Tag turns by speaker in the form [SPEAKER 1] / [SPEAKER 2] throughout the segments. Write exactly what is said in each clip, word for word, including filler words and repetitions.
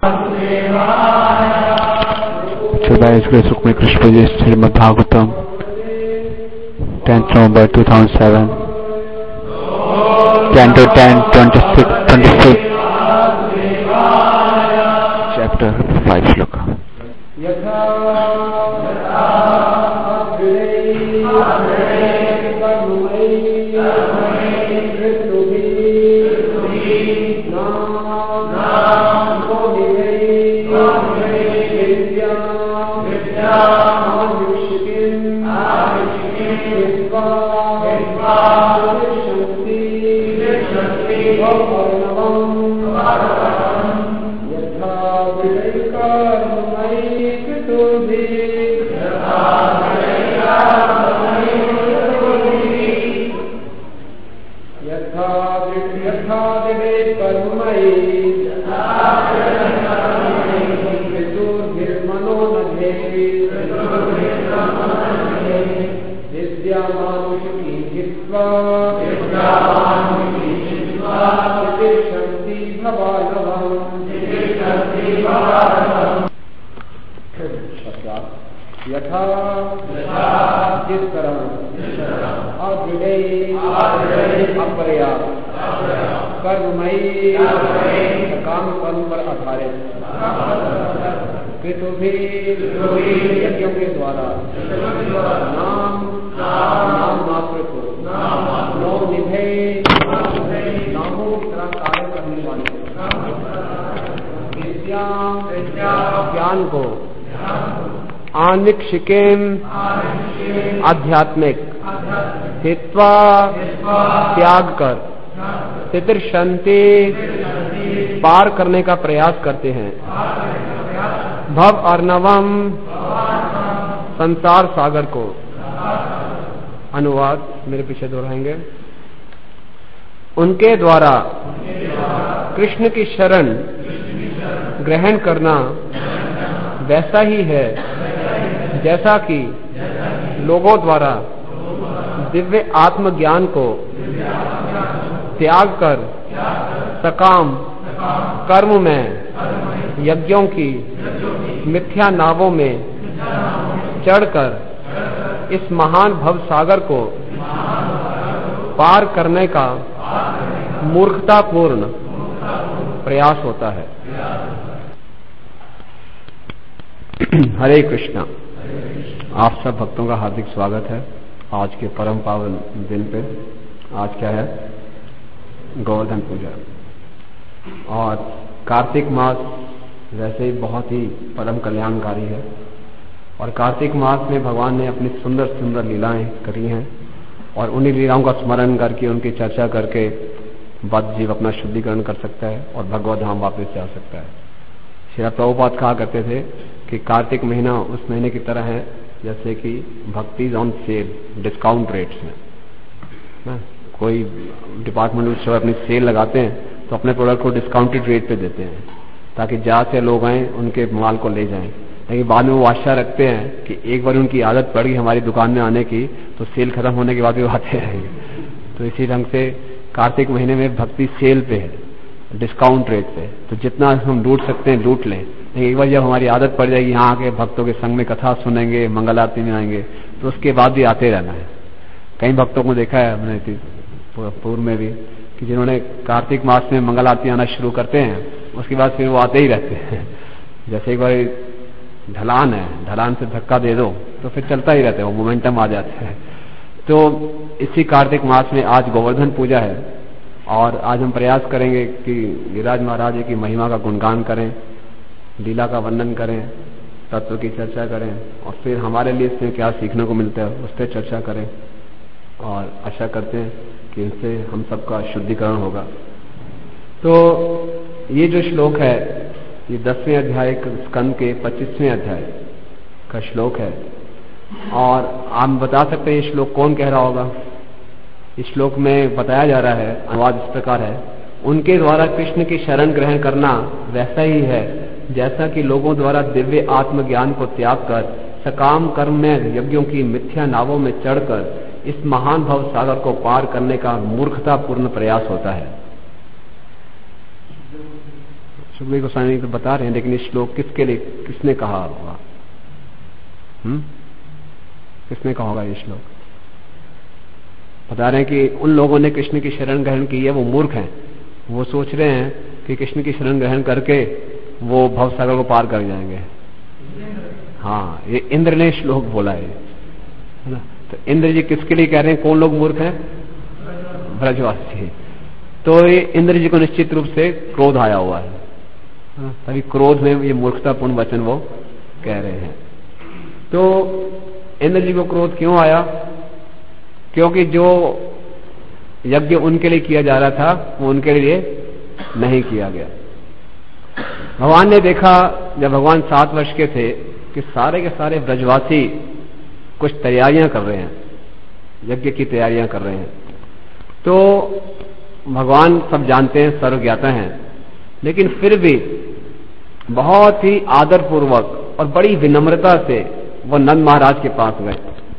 [SPEAKER 1] सुखमय Krishna ji Shrimad Bhagavatam tenth November two thousand seven ten to ten twenty-six twenty-six chapter five shloka
[SPEAKER 2] यथा जिस तरह अपर्याप्त कर्ममयी काम कर्म पर आधारित कृतुभि यज्ञों के द्वारा नाम नाम मात्र को नौ निभे नामों की तरह कार्य करने वाले विद्या ज्ञान को आनिक्षिकेम आध्यात्मिक हित्वा त्याग कर तितिर्षन्ति पार करने का प्रयास करते हैं भव अर्णवम संसार सागर को। अनुवाद मेरे पीछे दोहराएंगे। उनके द्वारा कृष्ण की शरण ग्रहण करना वैसा ही है जैसा कि लोगों द्वारा दिव्य आत्मज्ञान को त्याग कर सकाम कर्म में यज्ञों की मिथ्या नावों में चढ़कर इस महान भव सागर को पार करने का मूर्खतापूर्ण प्रयास होता है। हरे कृष्णा। आप सब भक्तों का हार्दिक स्वागत है आज के परम पावन दिन पे। आज क्या है? गोवर्धन पूजा। और कार्तिक मास वैसे ही बहुत ही परम कल्याणकारी है और कार्तिक मास में भगवान ने अपनी सुंदर सुंदर लीलाएं करी हैं और उन्हीं लीलाओं का स्मरण करके उनकी चर्चा करके बद्ध जीव अपना शुद्धिकरण कर सकता है और भगवत धाम वापस जा सकता है। श्री प्रभुपाद कहा करते थे कि कार्तिक महीना उस महीने की तरह है जैसे कि भक्ति ऑन सेल डिस्काउंट रेट्स में ना, कोई डिपार्टमेंटल स्टोर अपनी सेल लगाते हैं तो अपने प्रोडक्ट को डिस्काउंटेड रेट पे देते हैं ताकि जहाँ से लोग आए उनके माल को ले जाएं। लेकिन बाद में वो आशा रखते हैं कि एक बार उनकी आदत पड़ गई हमारी दुकान में आने की तो सेल खत्म होने के बाद भी वो आते रहेंगे। तो इसी ढंग से कार्तिक महीने में भक्ति सेल पे है, डिस्काउंट रेट पे, तो जितना हम लूट सकते हैं लूट लें। लेकिन एक बार जब हमारी आदत पड़ जाएगी यहाँ आके भक्तों के संग में कथा सुनेंगे, मंगल आरती में आएंगे तो उसके बाद भी आते रहना है। कई भक्तों को देखा है हमने पूर्व में भी कि जिन्होंने कार्तिक मास में मंगल आरती आना शुरू करते हैं उसके बाद फिर वो आते ही रहते हैं। जैसे एक बार ढलान है, ढलान से धक्का दे दो तो फिर चलता ही रहता है, वो मोमेंटम आ जाता है। तो इसी कार्तिक मास में आज गोवर्धन पूजा है और आज हम प्रयास करेंगे कि गिरिराज महाराज की महिमा का गुणगान करें, लीला का वर्णन करें, तत्व की चर्चा करें और फिर हमारे लिए इससे क्या सीखने को मिलता है उस पर चर्चा करें और आशा करते हैं कि इनसे हम सबका शुद्धिकरण होगा। तो ये जो श्लोक है ये दसवें अध्याय स्कंद के पच्चीसवें अध्याय का श्लोक है और आप बता सकते हैं ये श्लोक कौन कह रहा होगा? इस श्लोक में बताया जा रहा है, अनुवाद इस प्रकार है, उनके द्वारा कृष्ण की शरण ग्रहण करना वैसा ही है जैसा कि लोगों द्वारा दिव्य आत्मज्ञान को त्याग कर सकाम कर्म में यज्ञों की मिथ्या नावों में चढ़कर इस महान भव सागर को पार करने का मूर्खतापूर्ण प्रयास होता है। सुखदेव गोस्वामी तो बता रहे हैं, लेकिन इस श्लोक किसके लिए, किसने कहा होगा? हम्म किसने कहा होगा ये श्लोक? बता रहे हैं कि उन लोगों ने कृष्ण की शरण ग्रहण की है, वो मूर्ख हैं। वो सोच रहे हैं कि कृष्ण की शरण ग्रहण करके वो भवसागर को पार कर जाएंगे। हाँ, ये इंद्र ने श्लोक बोला है ना। तो इंद्र जी किसके लिए कह रहे हैं? कौन लोग मूर्ख हैं? ब्रजवासी। तो ये इंद्र जी को निश्चित रूप से क्रोध आया हुआ है, तभी क्रोध में ये मूर्खतापूर्ण वचन वो कह रहे हैं। तो इंद्र जी को क्रोध क्यों आया? क्योंकि जो यज्ञ उनके लिए किया जा रहा था वो उनके लिए नहीं किया गया। भगवान ने देखा, जब भगवान सात वर्ष के थे, कि सारे के सारे ब्रजवासी कुछ तैयारियां कर रहे हैं, यज्ञ की तैयारियां कर रहे हैं। तो भगवान सब जानते हैं, सर्वज्ञाता हैं, लेकिन फिर भी बहुत ही आदरपूर्वक और बड़ी विनम्रता से वो नंद महाराज के पास गए।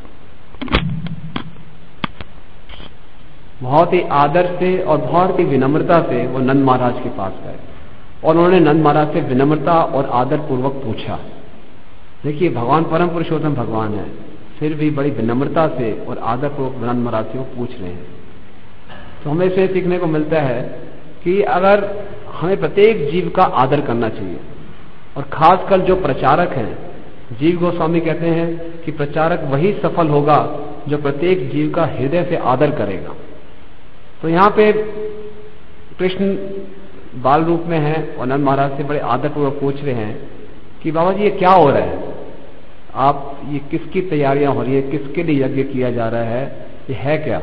[SPEAKER 2] बहुत ही आदर से और बहुत ही विनम्रता से वो नंद महाराज के पास गए और उन्होंने नंद महाराज से विनम्रता और आदर पूर्वक पूछा। देखिए, भगवान परम पुरुषोत्तम भगवान है, फिर भी बड़ी विनम्रता से और आदर पूर्वक नंद महाराज से वो पूछ रहे हैं। तो हमें से सीखने को मिलता है कि अगर हमें प्रत्येक जीव का आदर करना चाहिए, और खासकर जो प्रचारक हैं, जीव गोस्वामी कहते हैं कि प्रचारक वही सफल होगा जो प्रत्येक जीव का हृदय से आदर करेगा। तो यहाँ पे कृष्ण बाल रूप में है और नंद महाराज से बड़े आदरपूर्वक पूछ रहे हैं कि बाबा जी ये क्या हो रहा है, आप ये किसकी तैयारियां हो रही है, किसके लिए यज्ञ किया जा रहा है, ये है क्या?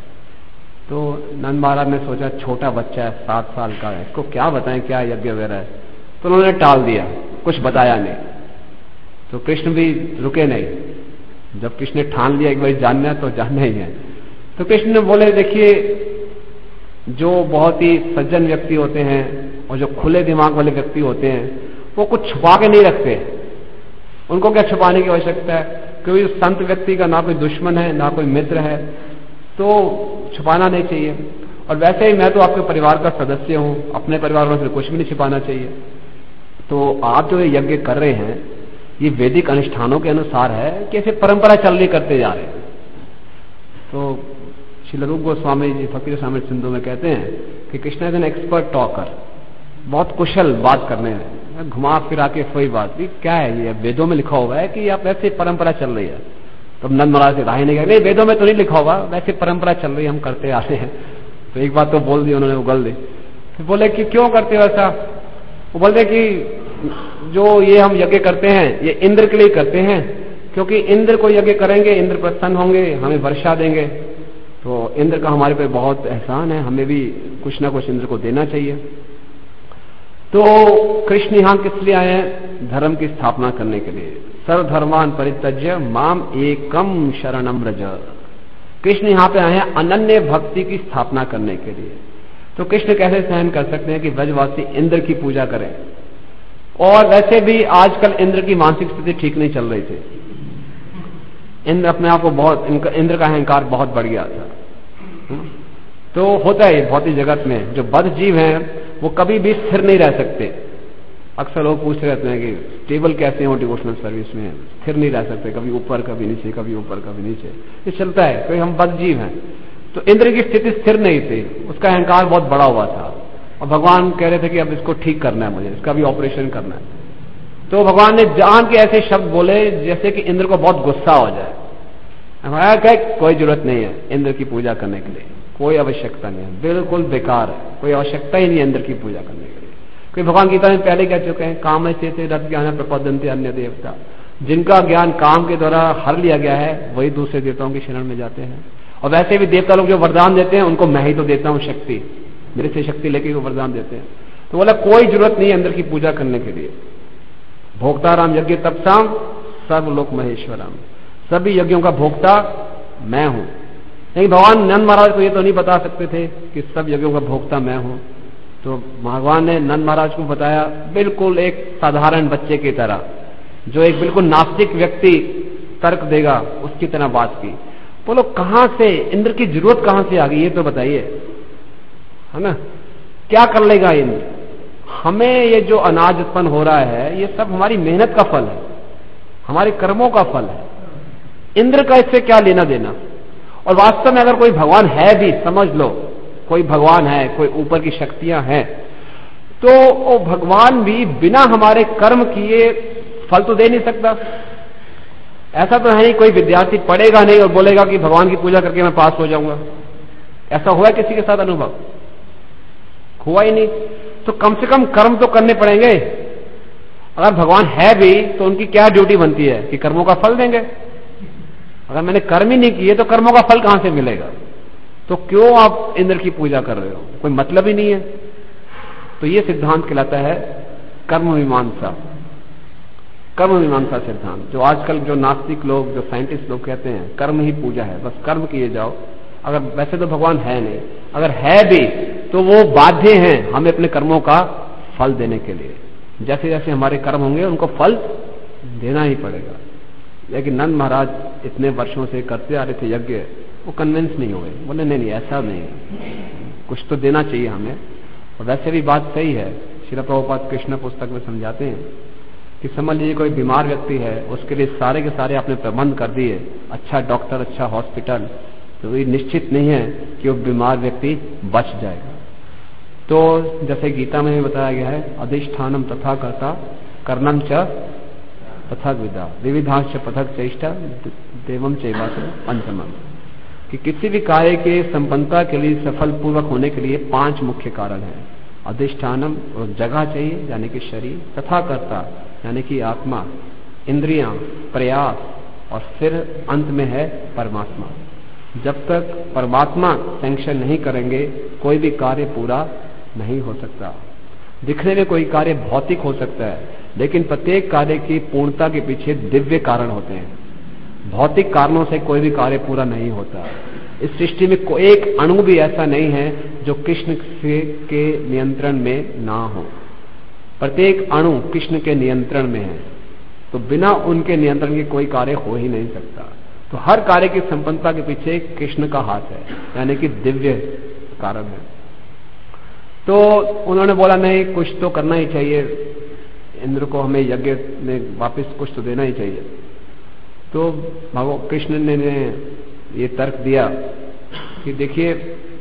[SPEAKER 2] तो नंद महाराज ने सोचा छोटा बच्चा है, सात साल का है, इसको क्या बताएं क्या यज्ञ वगैरह है। तो उन्होंने टाल दिया, कुछ बताया नहीं। तो कृष्ण भी रुके नहीं, जब कृष्ण ने ठान लिया एक बार जानना है तो जानना ही है। तो कृष्ण ने बोले, देखिए जो बहुत ही सज्जन व्यक्ति होते हैं और जो खुले दिमाग वाले व्यक्ति होते हैं वो कुछ छुपा के नहीं रखते, उनको क्या छुपाने की आवश्यकता है? क्योंकि संत व्यक्ति का ना कोई दुश्मन है ना कोई मित्र है, तो छुपाना नहीं चाहिए। और वैसे ही मैं तो आपके परिवार का सदस्य हूं, अपने परिवार में फिर कुछ भी नहीं छिपाना चाहिए। तो आप जो ये यज्ञ कर रहे हैं ये वैदिक अनुष्ठानों के अनुसार है कि ऐसे परंपरा चल रही करते जा रहे हैं। तो श्रील रूप गोस्वामी जी फकीर सामर सिंधु में कहते हैं कि Krishna is an expert talker, बहुत कुशल बात करने में, घुमा फिरा के कोई बात भी क्या है, ये वेदों में लिखा हुआ है कि आप वैसे परंपरा चल रही है। तो नंद महाराज से राय नहीं कहा, नहीं वेदों में तो नहीं लिखा होगा, वैसे परंपरा चल रही है, हम करते आ रहे हैं। तो एक बात तो बोल दी उन्होंने, उगल दी। तो बोले कि क्यों करते हो ऐसा? वो बोलते कि जो ये हम यज्ञ करते हैं ये इंद्र के लिए करते हैं, क्योंकि इंद्र को यज्ञ करेंगे, इंद्र प्रसन्न होंगे, हमें वर्षा देंगे, तो इंद्र का हमारे पे बहुत एहसान है, हमें भी कुछ ना कुछ इंद्र को देना चाहिए। तो कृष्ण यहां किस लिए आए हैं? धर्म की स्थापना करने के लिए। सर्वधर्मान परित्यज्य माम एकम शरणम व्रज। कृष्ण यहां पे आए हैं अनन्य भक्ति की स्थापना करने के लिए। तो कृष्ण कैसे सहन कर सकते हैं कि ब्रजवासी इंद्र की पूजा करें? और वैसे भी आजकल इंद्र की मानसिक स्थिति ठीक नहीं चल रही थी। इंद्र अपने आप को बहुत, इंद्र का अहंकार बहुत बढ़ गया था। तो होता है भौतिक जगत में जो बद्ध जीव हैं वो कभी भी स्थिर नहीं रह सकते। अक्सर लोग पूछते रहते हैं कि स्टेबल कैसे हो डिवोशनल सर्विस में, स्थिर नहीं रह सकते, कभी ऊपर कभी नीचे, कभी ऊपर कभी नीचे, ये चलता है, क्योंकि हम बद्ध जीव हैं। तो इंद्र की स्थिति स्थिर नहीं थी, उसका अहंकार बहुत बड़ा हुआ था और भगवान कह रहे थे कि अब इसको ठीक करना है, मुझे इसका भी ऑपरेशन करना है। तो भगवान ने जान के ऐसे शब्द बोले जैसे कि इंद्र को बहुत गुस्सा हो जाए। हमारा क्या, कोई जरूरत नहीं है इंद्र की पूजा करने के लिए, कोई आवश्यकता नहीं है, बिल्कुल बेकार है, कोई आवश्यकता ही नहीं है इंद्र की पूजा करने के लिए। क्योंकि भगवान गीता में पहले कह चुके हैं, काम से रथ ज्ञान प्रपद्यन्ते अन्य देवता, जिनका ज्ञान काम के द्वारा हर लिया गया है वही दूसरे देवताओं की शरण में जाते हैं। और वैसे भी देवता लोग जो वरदान देते हैं उनको मैं ही तो देता हूं शक्ति, मेरे से शक्ति लेके वो वरदान देते हैं। तो बोला कोई जरूरत नहीं है इंद्र की पूजा करने के लिए। भोक्ताराम यज्ञ तपसाम सर्वलोक महेश्वराम, सभी यज्ञों का भोक्ता मैं हूं। लेकिन भगवान नंद महाराज को ये तो नहीं बता सकते थे कि सब यज्ञों का भोक्ता मैं हूं। तो भगवान ने नंद महाराज को बताया बिल्कुल एक साधारण बच्चे की तरह, जो एक बिल्कुल नास्तिक व्यक्ति तर्क देगा उसकी तरह बात की। बोलो कहां से इंद्र की जरूरत कहां से आ गई, ये तो बताइए, है ना? क्या कर लेगा इंद्र? हमें ये जो अनाज उत्पन्न हो रहा है ये सब हमारी मेहनत का फल है, हमारे कर्मों का फल है। इंद्र का इससे क्या लेना देना। और वास्तव में अगर कोई भगवान है भी, समझ लो कोई भगवान है, कोई ऊपर की शक्तियां हैं, तो वो भगवान भी बिना हमारे कर्म किए फल तो दे नहीं सकता। ऐसा तो है नहीं कोई विद्यार्थी पढ़ेगा नहीं और बोलेगा कि भगवान की पूजा करके मैं पास हो जाऊंगा। ऐसा हुआ किसी के साथ अनुभव? हुआ ही नहीं। तो कम से कम कर्म तो करने पड़ेंगे। अगर भगवान है भी तो उनकी क्या ड्यूटी बनती है कि कर्मों का फल देंगे। अगर मैंने कर्म ही नहीं किए तो कर्मों का फल कहां से मिलेगा? तो क्यों आप इंद्र की पूजा कर रहे हो? कोई मतलब ही नहीं है। तो ये सिद्धांत कहलाता है कर्म मीमांसा, कर्म मीमांसा सिद्धांत। जो आजकल जो नास्तिक लोग, जो साइंटिस्ट लोग कहते हैं कर्म ही पूजा है, बस कर्म किए जाओ। अगर वैसे तो भगवान है नहीं, अगर है भी तो वो बाध्य हैं हमें अपने कर्मों का फल देने के लिए। जैसे जैसे हमारे कर्म होंगे उनको फल देना ही पड़ेगा। लेकिन नंद महाराज इतने वर्षों से करते आ रहे थे यज्ञ, वो कन्विंस नहीं हुए। बोले नहीं नहीं ऐसा नहीं, कुछ तो देना चाहिए हमें। और वैसे भी बात सही है। श्रील प्रभुपाद कृष्ण पुस्तक में समझाते हैं कि समझ लीजिए कोई बीमार व्यक्ति है, उसके लिए सारे के सारे आपने प्रबंध कर दिए, अच्छा डॉक्टर, अच्छा हॉस्पिटल, तो ये निश्चित नहीं है कि वो बीमार व्यक्ति बच जाएगा। तो जैसे गीता में बताया गया है, अधिष्ठानम तथा कर्ता कर्णम च पथक विदा विविधांश पथक चेष्टा देवम चैवास पंचमम, कि किसी भी कार्य के संपन्नता के लिए, सफल पूर्वक होने के लिए पांच मुख्य कारण है। अधिष्ठानम और जगह चाहिए यानी कि शरीर, तथा कर्ता यानी कि आत्मा, इंद्रियां, प्रयास, और फिर अंत में है परमात्मा। जब तक परमात्मा सैंक्शन नहीं करेंगे कोई भी कार्य पूरा नहीं हो सकता। दिखने में कोई कार्य भौतिक हो सकता है, लेकिन प्रत्येक कार्य की पूर्णता के पीछे दिव्य कारण होते हैं। भौतिक कारणों से कोई भी कार्य पूरा नहीं होता। इस सृष्टि में कोई एक अणु भी ऐसा नहीं है जो कृष्ण के नियंत्रण में ना हो। प्रत्येक अणु कृष्ण के नियंत्रण में है, तो बिना उनके नियंत्रण के कोई कार्य हो ही नहीं सकता। तो हर कार्य की संपन्नता के पीछे कृष्ण का हाथ है, यानी कि दिव्य कारण है। तो उन्होंने बोला नहीं, कुछ तो करना ही चाहिए, इंद्र को हमें यज्ञ में वापस कुछ तो देना ही चाहिए। तो भगवान कृष्ण ने, ने ये तर्क दिया कि देखिए,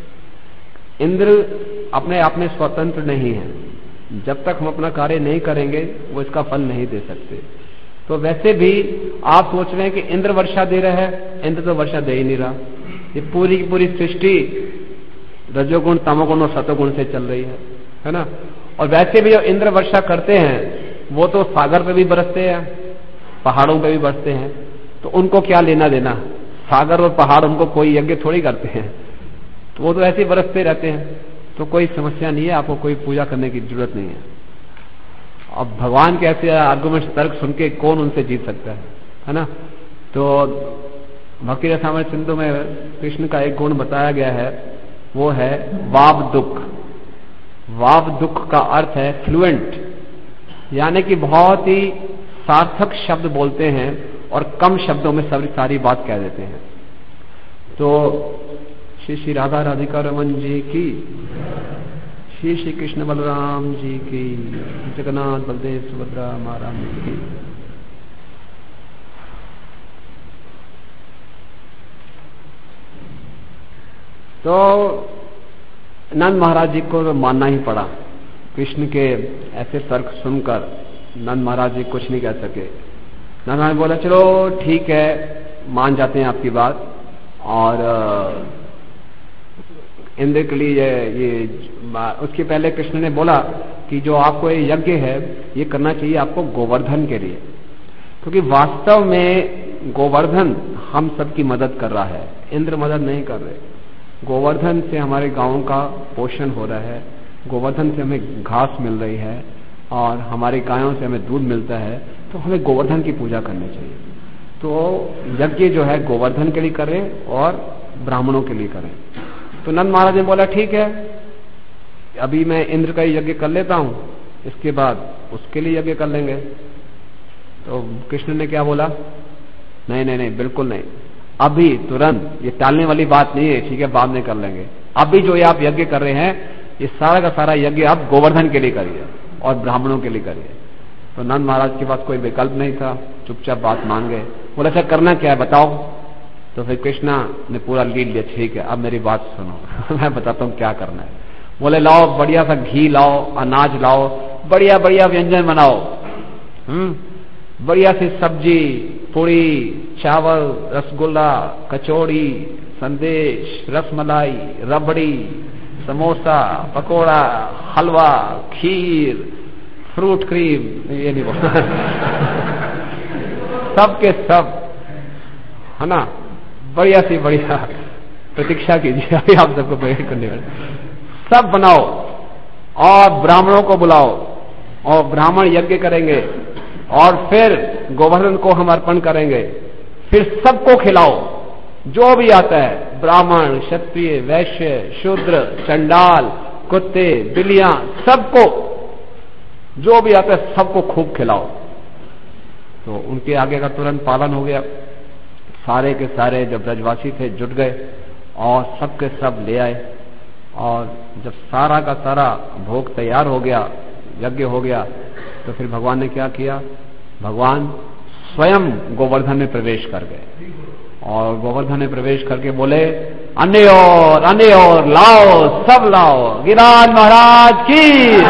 [SPEAKER 2] इंद्र अपने आप में स्वतंत्र नहीं है। जब तक हम अपना कार्य नहीं करेंगे वो इसका फल नहीं दे सकते। तो वैसे भी आप सोच रहे हैं कि इंद्र वर्षा दे रहा है, इंद्र तो वर्षा दे ही नहीं रहा। ये पूरी की पूरी सृष्टि रजोगुण, तमोगुण और सतोगुण से चल रही है, है ना। और वैसे भी जो इंद्र वर्षा करते हैं वो तो सागर पे भी बरसते हैं, पहाड़ों पे भी बरसते हैं, तो उनको क्या लेना देना। सागर और पहाड़ उनको कोई यज्ञ थोड़ी करते हैं, तो वो तो ऐसे ही बरसते रहते हैं। तो कोई समस्या नहीं है, आपको कोई पूजा करने की जरूरत नहीं है। अब भगवान के ऐसे आर्गुमेंट्स, तर्क सुन के कौन उनसे जीत सकता है, है ना। तो भक्ति रसामृत सिंधु में कृष्ण का एक गुण बताया गया है, वो है वाव दुख। वाव दुख का अर्थ है फ्लुएंट, यानी कि बहुत ही सार्थक शब्द बोलते हैं और कम शब्दों में सारी सारी बात कह देते हैं। तो श्री श्री राधा राधिका रमन जी की, श्री श्री कृष्ण बलराम जी की, जगन्नाथ बलदेव सुभद्रा महाराज जी की। तो नंद महाराज जी को तो मानना ही पड़ा। कृष्ण के ऐसे तर्क सुनकर नंद महाराज जी कुछ नहीं कह सके। नंद महाराज बोला चलो ठीक है, मान जाते हैं आपकी बात। और इंद्र के लिए ये, ये उसके पहले कृष्ण ने बोला कि जो आपको ये यज्ञ है ये करना चाहिए आपको गोवर्धन के लिए, क्योंकि वास्तव में गोवर्धन हम सबकी मदद कर रहा है, इंद्र मदद नहीं कर रहे। गोवर्धन से हमारे गांवों का पोषण हो रहा है, गोवर्धन से हमें घास मिल रही है और हमारी गायों से हमें दूध मिलता है, तो हमें गोवर्धन की पूजा करनी चाहिए। तो यज्ञ जो है गोवर्धन के लिए करें और ब्राह्मणों के लिए करें। तो नंद महाराज ने बोला ठीक है, अभी मैं इंद्र का यज्ञ कर लेता हूं, इसके बाद उसके लिए यज्ञ कर लेंगे। तो कृष्ण ने क्या बोला, नहीं नहीं नहीं बिल्कुल नहीं, अभी तुरंत, ये टालने वाली बात नहीं है, ठीक है बाद में कर लेंगे। अभी जो ये आप यज्ञ कर रहे हैं ये सारा का सारा यज्ञ आप गोवर्धन के लिए करिए और ब्राह्मणों के लिए करिए। तो नंद महाराज के पास कोई विकल्प नहीं था, चुपचाप बात मान गए। बोला अच्छा करना क्या है बताओ। तो फिर कृष्णा ने पूरा लीड लिया, ठीक है अब मेरी बात सुनो मैं बताता हूँ क्या करना है। बोले लाओ बढ़िया सा घी लाओ, अनाज लाओ, बढ़िया बढ़िया व्यंजन बनाओ, हम्म बढ़िया सी सब्जी, पूरी, चावल, रसगुल्ला, कचौड़ी, संदेश, रसमलाई, रबड़ी, समोसा, पकोड़ा, हलवा, खीर, फ्रूट क्रीम, ये नहीं बोला सब के सब, है ना, बढ़िया सी बढ़िया, प्रतीक्षा कीजिए अभी आप सबको वेट करने वाले, सब बनाओ और ब्राह्मणों को बुलाओ और ब्राह्मण यज्ञ करेंगे और फिर गोवर्धन को हम अर्पण करेंगे, फिर सबको खिलाओ जो भी आता है, ब्राह्मण, क्षत्रिय, वैश्य, शूद्र, चंडाल, कुत्ते, बिल्लियां, सबको जो भी आता है सबको खूब खिलाओ। तो उनके आगे का तुरंत पालन हो गया। सारे के सारे जब ब्रजवासी थे जुट गए और सबके सब ले आए और जब सारा का सारा भोग तैयार हो गया, यज्ञ हो गया, तो फिर भगवान ने क्या किया, भगवान स्वयं गोवर्धन में प्रवेश कर गए और गोवर्धन में प्रवेश करके बोले अन्य और अन्य और लाओ, सब लाओ, गिरिराज महाराज की।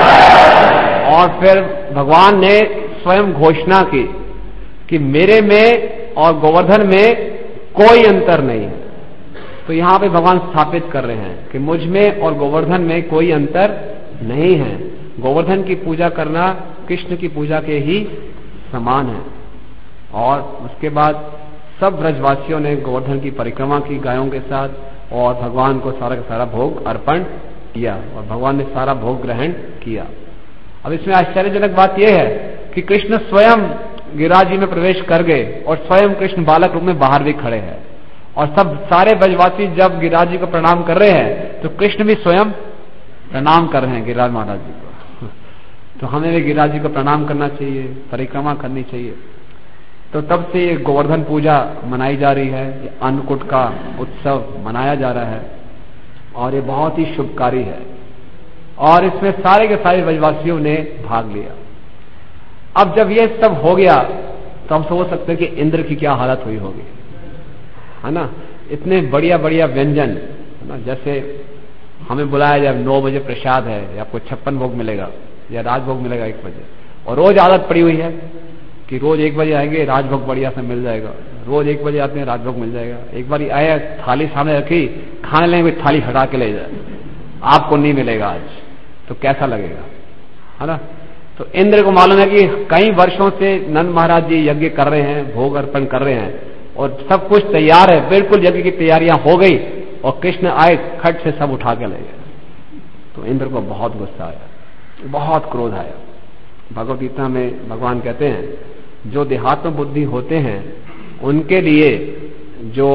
[SPEAKER 2] और फिर भगवान ने स्वयं घोषणा की कि मेरे में और गोवर्धन में कोई अंतर नहीं है। तो यहां पे भगवान स्थापित कर रहे हैं कि मुझ में और गोवर्धन में कोई अंतर नहीं है। गोवर्धन की पूजा करना कृष्ण की पूजा के ही समान है। और उसके बाद सब ब्रजवासियों ने गोवर्धन की परिक्रमा की गायों के साथ और भगवान को सारा का सारा भोग अर्पण किया और भगवान ने सारा भोग ग्रहण किया। अब इसमें आश्चर्यजनक बात यह है कि कृष्ण स्वयं गिरिराज जी में प्रवेश कर गए और स्वयं कृष्ण बालक रूप में बाहर भी खड़े हैं और सब सारे ब्रजवासी जब गिरिराज जी को प्रणाम कर रहे हैं तो कृष्ण भी स्वयं प्रणाम कर रहे हैं गिरिराज महाराज जी को। तो हमें भी गिरिराज जी को प्रणाम करना चाहिए, परिक्रमा करनी चाहिए। तो तब से ये गोवर्धन पूजा मनाई जा रही है, ये अन्नकूट का उत्सव मनाया जा रहा है और ये बहुत ही शुभकारी है और इसमें सारे के सारे ब्रजवासियों ने भाग लिया। अब जब ये सब हो गया तो हम सोच सकते हैं कि इंद्र की क्या हालत हुई होगी, है ना। इतने बढ़िया बढ़िया व्यंजन, है ना, जैसे हमें बुलाया जब नौ बजे प्रसाद है, आपको छप्पन भोग मिलेगा या राजभोग मिलेगा एक बजे, और रोज आदत पड़ी हुई है कि रोज एक बजे आएंगे राजभोग बढ़िया से मिल जाएगा, रोज एक बजे आते हैं राजभोग मिल जाएगा। एक बार आया थाली सामने रखी, खाने लेंगे थाली हटा के ले जाए, आपको नहीं मिलेगा आज, तो कैसा लगेगा, है ना। तो इंद्र को मालूम है कि कई वर्षों से नंद महाराज जी यज्ञ कर रहे हैं, भोग अर्पण कर रहे हैं और सब कुछ तैयार है, बिल्कुल यज्ञ की तैयारियां हो गई और कृष्ण आए खट से सब उठा के ले गए। तो इंद्र को बहुत गुस्सा आया, बहुत क्रोध आया। भगवद गीता में भगवान कहते हैं जो देहात्म बुद्धि होते हैं उनके लिए जो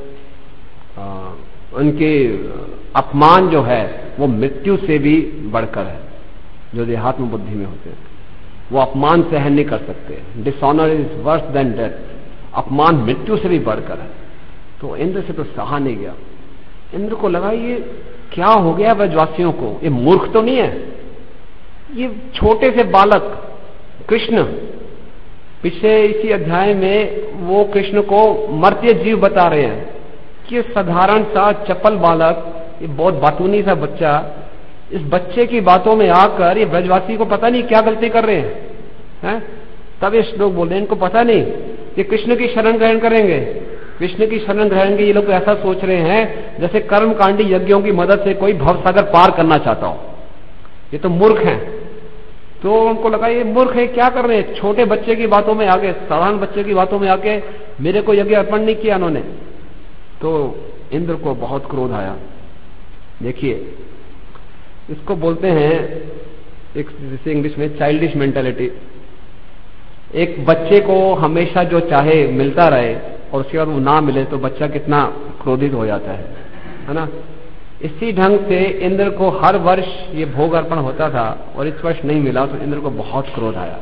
[SPEAKER 2] आ, उनके अपमान जो है वो मृत्यु से भी बढ़कर है। जो देहात्म बुद्धि में होते हैं वो अपमान सहन नहीं कर सकते। Dishonour is worse than death, अपमान मृत्यु से भी बढ़कर है। तो इंद्र से तो सहा नहीं गया। इंद्र को लगा ये क्या हो गया ब्रजवासियों को, ये मूर्ख तो नहीं है, ये छोटे से बालक कृष्ण, पिछले इसी अध्याय में वो कृष्ण को मर्त्य जीव बता रहे हैं कि ये साधारण सा चपल बालक, ये बहुत बातूनी सा बच्चा, इस बच्चे की बातों में आकर ये ब्रजवासी को पता नहीं क्या गलती कर रहे हैं, हैं? तब ये श्लोक बोल रहे हैं इनको पता नहीं ये कृष्ण की शरण ग्रहण करेंगे, कृष्ण की शरण ग्रहण के ये लोग ऐसा सोच रहे हैं जैसे कर्मकांडी यज्ञों की मदद से कोई भवसागर पार करना चाहता हो। ये तो मूर्ख हैं। तो उनको लगा ये मूर्ख है, क्या कर रहे हैं, छोटे बच्चे की बातों में आके, साधारण बच्चे की बातों में आके मेरे को यज्ञ अर्पण नहीं किया उन्होंने। तो इंद्र को बहुत क्रोध आया। देखिए इसको बोलते हैं एक जैसे इंग्लिश में चाइल्डिश मेंटालिटी। एक बच्चे को हमेशा जो चाहे मिलता रहे और उसके बाद वो ना मिले तो बच्चा कितना क्रोधित हो जाता है, है ना। इसी ढंग से इंद्र को हर वर्ष ये भोग अर्पण होता था और इस वर्ष नहीं मिला तो इंद्र को बहुत क्रोध आया।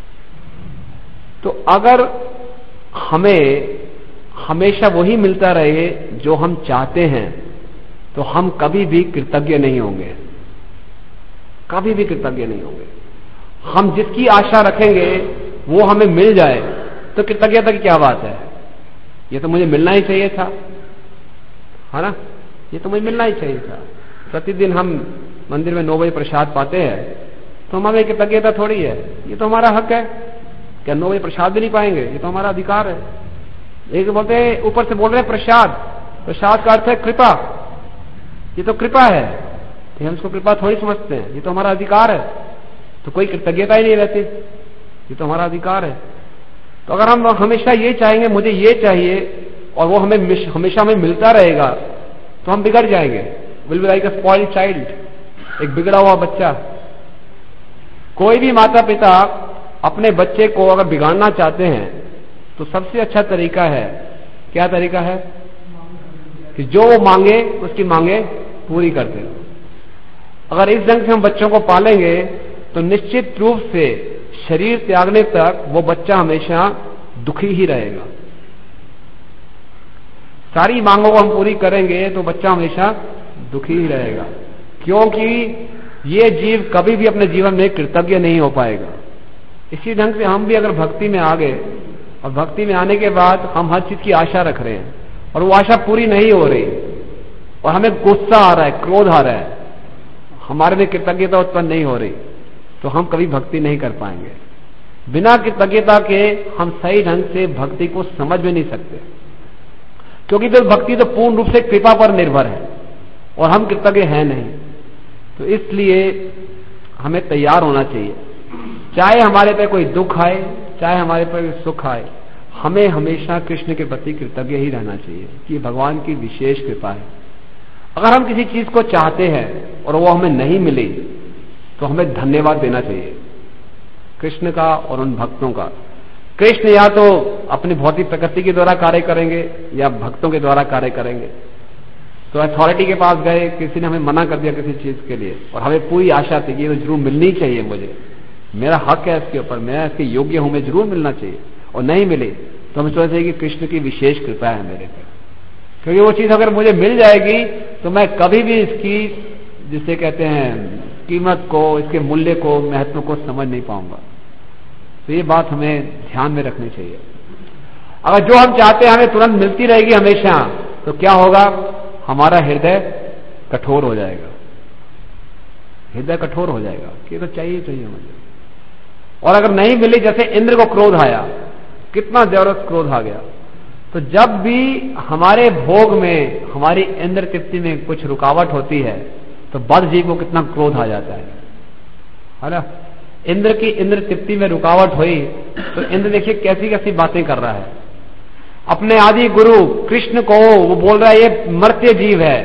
[SPEAKER 2] तो अगर हमें हमेशा वही मिलता रहे जो हम चाहते हैं तो हम कभी भी कृतज्ञ नहीं होंगे, कभी भी कृतज्ञ नहीं होंगे। हम जिसकी आशा रखेंगे वो हमें मिल जाए तो कृतज्ञता की क्या बात है? ये तो मुझे मिलना ही चाहिए था, है ना, ये तो मुझे मिलना ही चाहिए था। प्रतिदिन हम मंदिर में नौ बजे प्रसाद पाते हैं तो हमें कृतज्ञता थोड़ी है, ये तो हमारा हक है। क्या नौ बजे प्रसाद भी नहीं पाएंगे? ये तो हमारा अधिकार है। एक बोलते हैं, ऊपर से बोल रहे हैं प्रसाद, प्रसाद का अर्थ है कृपा, ये तो कृपा है, हम इसको कृपा थोड़ी समझते हैं, ये तो हमारा अधिकार है। तो कोई कृतज्ञता ही नहीं रहती, ये तो हमारा अधिकार है। तो अगर हम हमेशा ये चाहेंगे मुझे ये चाहिए और वो हमें हमेशा हमें मिलता रहेगा तो हम बिगड़ जाएंगे। Will be like a spoiled child, एक बिगड़ा हुआ बच्चा। कोई भी माता पिता अपने बच्चे को अगर बिगाड़ना चाहते हैं तो सबसे अच्छा तरीका है, क्या तरीका है? कि जो वो मांगे उसकी मांगे पूरी कर दें। अगर इस ढंग से हम बच्चों को पालेंगे तो निश्चित रूप से शरीर त्यागने तक वो बच्चा हमेशा दुखी ही रहेगा। सारी मांगों को हम पूरी करेंगे तो बच्चा हमेशा दुखी ही रहेगा, क्योंकि ये जीव कभी भी अपने जीवन में कृतज्ञ नहीं हो पाएगा। इसी ढंग से हम भी अगर भक्ति में आ गए और भक्ति में आने के बाद हम हर चीज की आशा रख रहे हैं और वो आशा पूरी नहीं हो रही और हमें गुस्सा आ रहा है, क्रोध आ रहा है, हमारे में कृतज्ञता उत्पन्न नहीं हो रही, तो हम कभी भक्ति नहीं कर पाएंगे। बिना कृतज्ञता के हम सही ढंग से भक्ति को समझ भी नहीं सकते, क्योंकि तो भक्ति तो पूर्ण रूप से कृपा पर निर्भर है और हम कृतज्ञ हैं नहीं। तो इसलिए हमें तैयार होना चाहिए, चाहे हमारे पे कोई दुख आए, चाहे हमारे पर कोई सुख आए, हमें हमेशा कृष्ण के प्रति कृतज्ञ ही रहना चाहिए कि भगवान की विशेष कृपा है। अगर हम किसी चीज को चाहते हैं और वो हमें नहीं मिली तो हमें धन्यवाद देना चाहिए कृष्ण का और उन भक्तों का। कृष्ण या तो अपनी भौतिक प्रकृति के द्वारा कार्य करेंगे या भक्तों के द्वारा कार्य करेंगे। तो अथॉरिटी के पास गए, किसी ने हमें मना कर दिया किसी चीज के लिए और हमें पूरी आशा थी कि ये जरूर मिलनी चाहिए, मुझे मेरा हक है इसके ऊपर, मैं इसके योग्य हूं, मैं जरूर मिलना चाहिए, और नहीं मिले तो हमें सोचते कि कृष्ण की विशेष कृपा है मेरे पर, क्योंकि वो चीज अगर मुझे मिल जाएगी तो मैं कभी भी इसकी, जिसे कहते हैं, कीमत को, इसके मूल्य को, महत्व को समझ नहीं पाऊंगा। तो ये बात हमें ध्यान में रखनी चाहिए। अगर जो हम चाहते हैं हमें तुरंत मिलती रहेगी हमेशा, तो क्या होगा? हमारा हृदय कठोर हो जाएगा, हृदय कठोर हो जाएगा कि ये तो चाहिए चाहिए मुझे। और अगर नहीं मिली, जैसे इंद्र को क्रोध आया, कितना जबरदस्त क्रोध आ गया, तो जब भी हमारे भोग में, हमारी इंद्र तृप्ति में कुछ रुकावट होती है तो बद्ध जीव को कितना क्रोध आ जाता है, है ना। इंद्र की इंद्र तृप्ति में रुकावट हुई तो इंद्र देखिए कैसी कैसी बातें कर रहा है। अपने आदि गुरु कृष्ण को वो बोल रहा है ये मर्त्य जीव है।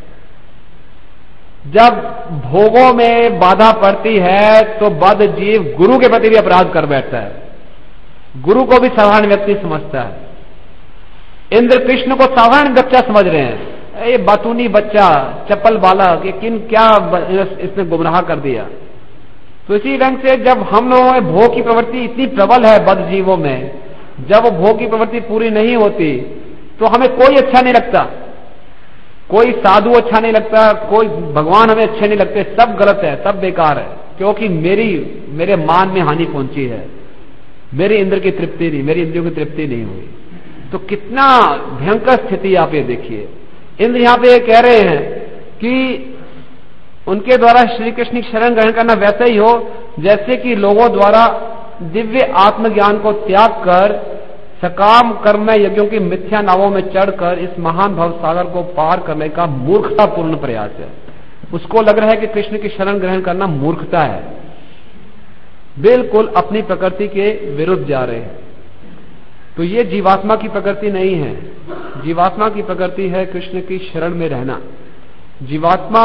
[SPEAKER 2] जब भोगों में बाधा पड़ती है तो बद्ध जीव गुरु के प्रति भी अपराध कर बैठता है, गुरु को भी साधारण व्यक्ति समझता है। इंद्र कृष्ण को साधारण बच्चा समझ रहे हैं, ये बातूनी बच्चा, चप्पल बालक, ये किन क्या इसने गुमराह कर दिया। तो इसी ढंग से जब हम लोगों में भोग की प्रवृत्ति इतनी प्रबल है बद्ध जीवों में, जब वो भोग की प्रवृत्ति पूरी नहीं होती तो हमें कोई अच्छा नहीं लगता, कोई साधु अच्छा नहीं लगता, कोई भगवान हमें अच्छे नहीं लगते, सब गलत है, सब बेकार है, क्योंकि मेरी मेरे मान में हानि पहुंची है, मेरी इंद्र की तृप्ति नहीं, मेरी इंद्रियों की तृप्ति नहीं हुई। तो कितना भयंकर स्थिति आप ये देखिए। इंद्र यहां पे कह रहे हैं कि उनके द्वारा श्री कृष्ण की शरण ग्रहण करना वैसे ही हो जैसे कि लोगों द्वारा दिव्य आत्मज्ञान को त्याग कर सकाम कर्म में यज्ञों की मिथ्या नावों में चढ़कर इस महान भव सागर को पार करने का मूर्खतापूर्ण प्रयास है। उसको लग रहा है कि कृष्ण की शरण ग्रहण करना मूर्खता है, बिल्कुल अपनी प्रकृति के विरुद्ध जा रहे हैं। तो ये जीवात्मा की प्रकृति नहीं है, जीवात्मा की प्रकृति है कृष्ण की शरण में रहना। जीवात्मा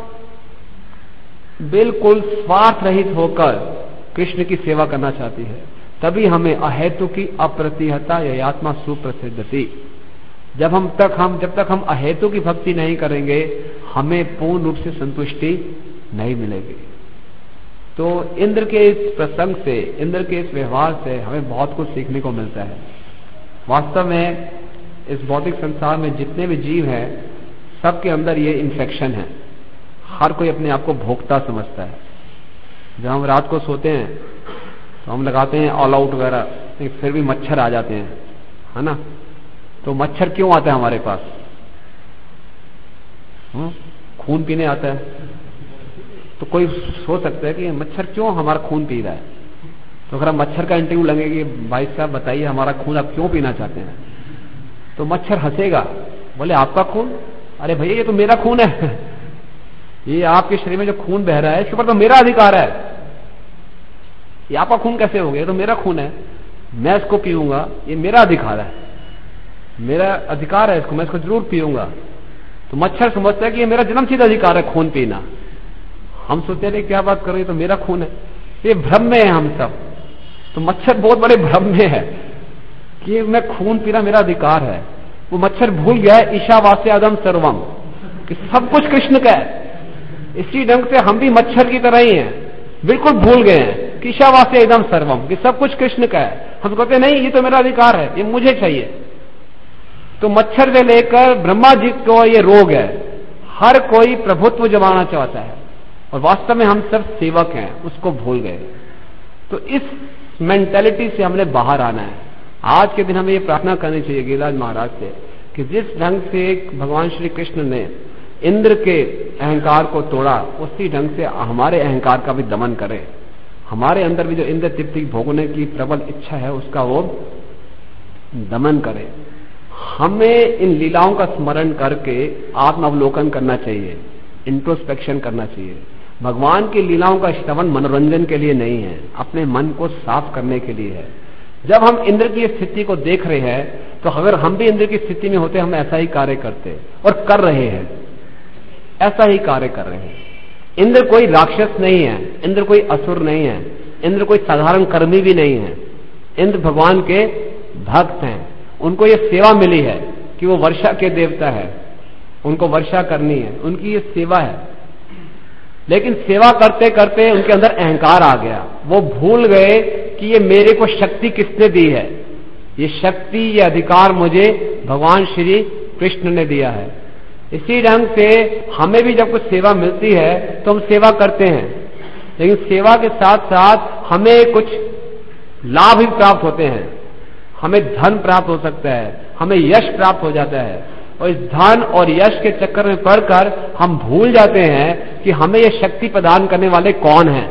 [SPEAKER 2] बिल्कुल स्वार्थ रहित होकर कृष्ण की सेवा करना चाहती है, तभी हमें अहेतु की अप्रतिहता ययात्मा सुप्रसिद्धति। जब हम तक हम जब तक हम अहेतु की भक्ति नहीं करेंगे हमें पूर्ण रूप से संतुष्टि नहीं मिलेगी। तो इंद्र के इस प्रसंग से, इंद्र के इस व्यवहार से हमें बहुत कुछ सीखने को मिलता है। वास्तव में इस भौतिक संसार में जितने भी जीव हैं सबके अंदर ये इन्फेक्शन है, हर कोई अपने आप को भोक्ता समझता है। जब हम रात को सोते हैं तो हम लगाते हैं ऑल आउट वगैरह, फिर भी मच्छर आ जाते हैं, है ना। तो मच्छर क्यों आता है हमारे पास? हुँ? खून पीने आता है। तो कोई सोच सकता है कि मच्छर क्यों हमारा खून पी रहा है। तो अगर मच्छर का इंटरव्यू लगेगी, भाई साहब बताइए हमारा खून आप क्यों पीना चाहते हैं, तो मच्छर हंसेगा, बोले आपका खून? अरे भैया ये तो मेरा खून है, ये आपके शरीर में जो खून बह रहा है इसके ऊपर तो मेरा अधिकार है। ये आपका खून कैसे हो गया? ये तो मेरा खून है, मैं इसको पीऊंगा, ये मेरा अधिकार है, मेरा अधिकार है इसको, मैं इसको जरूर पीऊंगा। तो मच्छर समझता है कि ये मेरा जन्मसिद्ध अधिकार है खून पीना। हम सोचते हैं क्या बात कर रहे हैं, तो मेरा खून है। ये भ्रम में है हम सब। तो मच्छर बहुत बड़े भ्रम में है कि मैं खून पीना मेरा अधिकार है। वो मच्छर भूल गया है ईशावास्य अदम सर्वम, कि सब कुछ कृष्ण का है। इसी ढंग से हम भी मच्छर की तरह ही हैं, बिल्कुल भूल गए हैं कि ईशावास्य इदम सर्वम, कि सब कुछ कृष्ण का है। हम कहते नहीं ये तो मेरा अधिकार है, ये मुझे चाहिए। तो मच्छर से लेकर ब्रह्मा जी को ये रोग है, हर कोई प्रभुत्व जमाना चाहता है और वास्तव में हम सब सेवक हैं, उसको भूल गए। तो इस मेंटेलिटी से हमने बाहर आना है। आज के दिन हमें ये प्रार्थना करनी चाहिए गिरिराज महाराज से कि जिस ढंग से भगवान श्री कृष्ण ने इंद्र के अहंकार को तोड़ा, उसी ढंग से हमारे अहंकार का भी दमन करे। हमारे अंदर भी जो इंद्र तृप्ति भोगने की प्रबल इच्छा है उसका वो दमन करे। हमें इन लीलाओं का स्मरण करके आत्मावलोकन करना चाहिए, इंट्रोस्पेक्शन करना चाहिए। भगवान की लीलाओं का श्रवण मनोरंजन के लिए नहीं है, अपने मन को साफ करने के लिए है। जब हम इंद्र की स्थिति को देख रहे हैं तो अगर हम भी इंद्र की स्थिति में होते हम ऐसा ही कार्य करते और कर रहे हैं, ऐसा ही कार्य कर रहे हैं। इंद्र कोई राक्षस नहीं है, इंद्र कोई असुर नहीं है, इंद्र कोई साधारण कर्मी भी नहीं है। इंद्र भगवान के भक्त हैं, उनको ये सेवा मिली है कि वो वर्षा के देवता है, उनको वर्षा करनी है, उनकी ये सेवा है। लेकिन सेवा करते करते उनके अंदर अहंकार आ गया, वो भूल गए कि ये मेरे को शक्ति किसने दी है, ये शक्ति ये अधिकार मुझे भगवान श्री कृष्ण ने दिया है। इसी ढंग से हमें भी जब कुछ सेवा मिलती है तो हम सेवा करते हैं, लेकिन सेवा के साथ साथ हमें कुछ लाभ भी प्राप्त होते हैं। हमें धन प्राप्त हो सकता है, हमें यश प्राप्त हो जाता है, और इस धन और यश के चक्कर में पड़कर हम भूल जाते हैं कि हमें यह शक्ति प्रदान करने वाले कौन हैं।